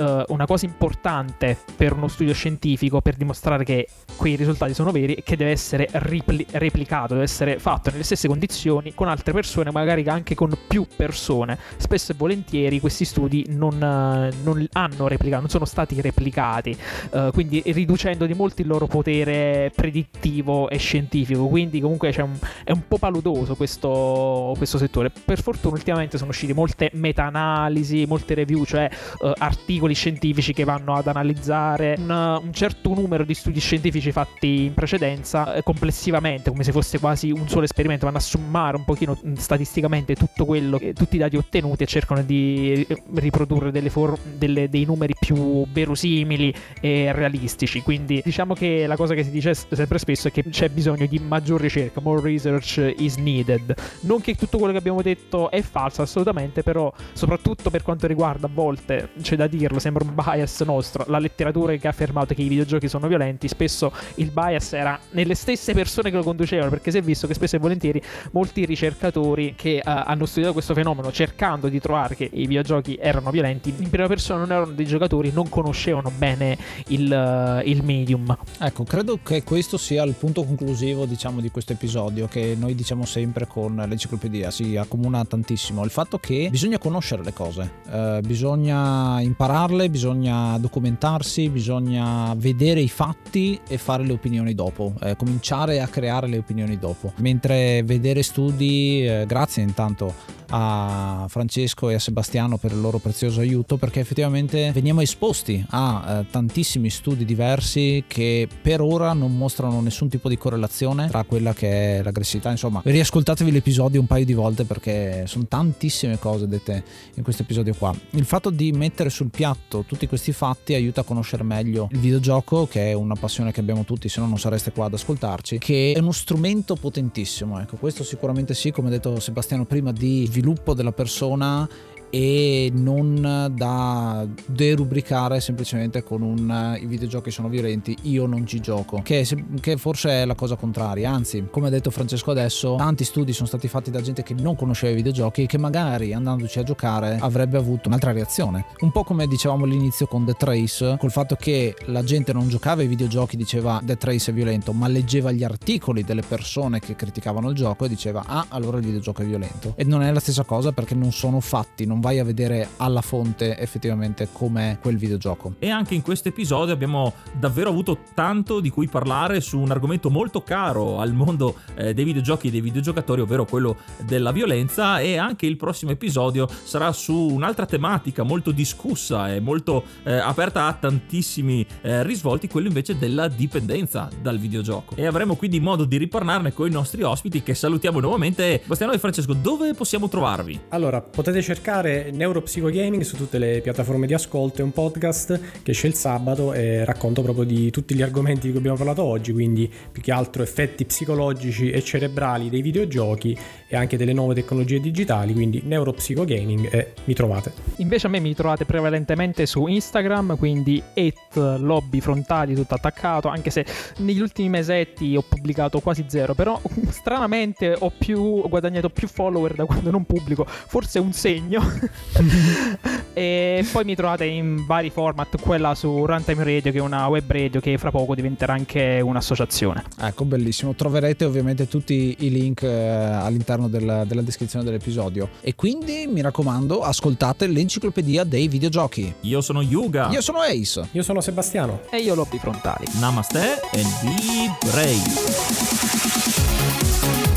uh, una cosa importante per uno studio scientifico, per dimostrare che quei risultati sono veri, è che deve essere ripli- replicato, deve essere fatto nelle stesse condizioni con altre persone, magari anche con più persone. Spesso e volentieri questi studi non, uh, non hanno replicato, non sono stati replicati, uh, quindi riducendo di molto il loro potere predittivo e scientifico. Quindi comunque c'è un, è un po' paludoso questo, questo settore. Per fortuna ultimamente sono uscite molte meta-analisi, molte review, cioè uh, articoli scientifici che vanno ad analizzare un, un certo numero di studi scientifici fatti in precedenza, eh, complessivamente, come se fosse quasi un solo esperimento. Vanno a sommare un pochino mh, statisticamente tutto quello che, tutti i dati ottenuti, e cercano di riprodurre delle for- delle, dei numeri più verosimili e realistici. Quindi diciamo che la cosa che si dice sempre spesso è che c'è bisogno di maggior ricerca, more research is needed. Non che tutto quello che abbiamo detto è falso, assolutamente, però soprattutto per quanto riguarda, a volte c'è da dirlo, sembra un bias nostro, la letteratura che ha affermato che i videogiochi sono violenti, spesso il bias era nelle stesse persone che lo conducevano, perché si è visto che spesso e volentieri molti ricercatori che uh, hanno studiato questo fenomeno cercando di trovare che i videogiochi erano violenti, in prima persona non erano dei giocatori, non conoscevano bene il, uh, il medium. Ecco, credo che questo sia il punto conclusivo, diciamo, di questo episodio, che noi diciamo sempre con l'enciclopedia, si accomuna tantissimo il fatto che bisogna conoscere le cose, eh, bisogna impararle, bisogna documentarsi, bisogna vedere i fatti e fare le opinioni dopo, eh, cominciare a creare le opinioni dopo, mentre vedere studi, eh, grazie intanto a Francesco e a Sebastiano per il loro prezioso aiuto, perché effettivamente veniamo esposti a eh, tantissimi studi diversi che per ora non mostrano nessun tipo di correlazione tra quella che è l'aggressività. Insomma, riascoltatevi l'episodio un paio di volte perché sono tantissime cose dette in questo episodio qua. Il fatto di mettere sul piatto tutti questi fatti aiuta a conoscere meglio il videogioco, che è una passione che abbiamo tutti, se no non sareste qua ad ascoltarci, che è uno strumento potentissimo. Ecco, questo sicuramente sì, come ha detto Sebastiano prima, di sviluppo della persona, e non da derubricare semplicemente con un i videogiochi sono violenti, io non ci gioco, che, che forse è la cosa contraria. Anzi, come ha detto Francesco adesso, tanti studi sono stati fatti da gente che non conosceva i videogiochi e che magari andandoci a giocare avrebbe avuto un'altra reazione, un po' come dicevamo all'inizio con Death Race, col fatto che la gente non giocava ai videogiochi, diceva Death Race è violento, ma leggeva gli articoli delle persone che criticavano il gioco e diceva ah, allora il videogioco è violento. E non è la stessa cosa, perché non sono fatti, non vai a vedere alla fonte effettivamente com'è quel videogioco. E anche in questo episodio abbiamo davvero avuto tanto di cui parlare su un argomento molto caro al mondo eh, dei videogiochi e dei videogiocatori, ovvero quello della violenza, e anche il prossimo episodio sarà su un'altra tematica molto discussa e molto eh, aperta a tantissimi eh, risvolti, quello invece della dipendenza dal videogioco, e avremo quindi modo di riparlarne con i nostri ospiti, che salutiamo nuovamente. Bastiano e Francesco, dove possiamo trovarvi? Allora, potete cercare Neuropsicogaming su tutte le piattaforme di ascolto. È un podcast che esce il sabato e racconto proprio di tutti gli argomenti di cui abbiamo parlato oggi, quindi più che altro effetti psicologici e cerebrali dei videogiochi e anche delle nuove tecnologie digitali, quindi Neuropsicogaming, e mi trovate. Invece a me mi trovate prevalentemente su Instagram, quindi at lobby frontali tutto attaccato, anche se negli ultimi mesetti ho pubblicato quasi zero, però stranamente ho più ho guadagnato più follower da quando non pubblico, forse è un segno. E poi mi trovate in vari format, quella su Runtime Radio, che è una web radio che fra poco diventerà anche un'associazione. Ecco, bellissimo. Troverete ovviamente tutti i link eh, all'interno del, della descrizione dell'episodio, e quindi mi raccomando, ascoltate l'enciclopedia dei videogiochi. Io sono Yuga. Io sono Ace. Io sono Sebastiano. E io Lobby Frontali. Namaste and be brave.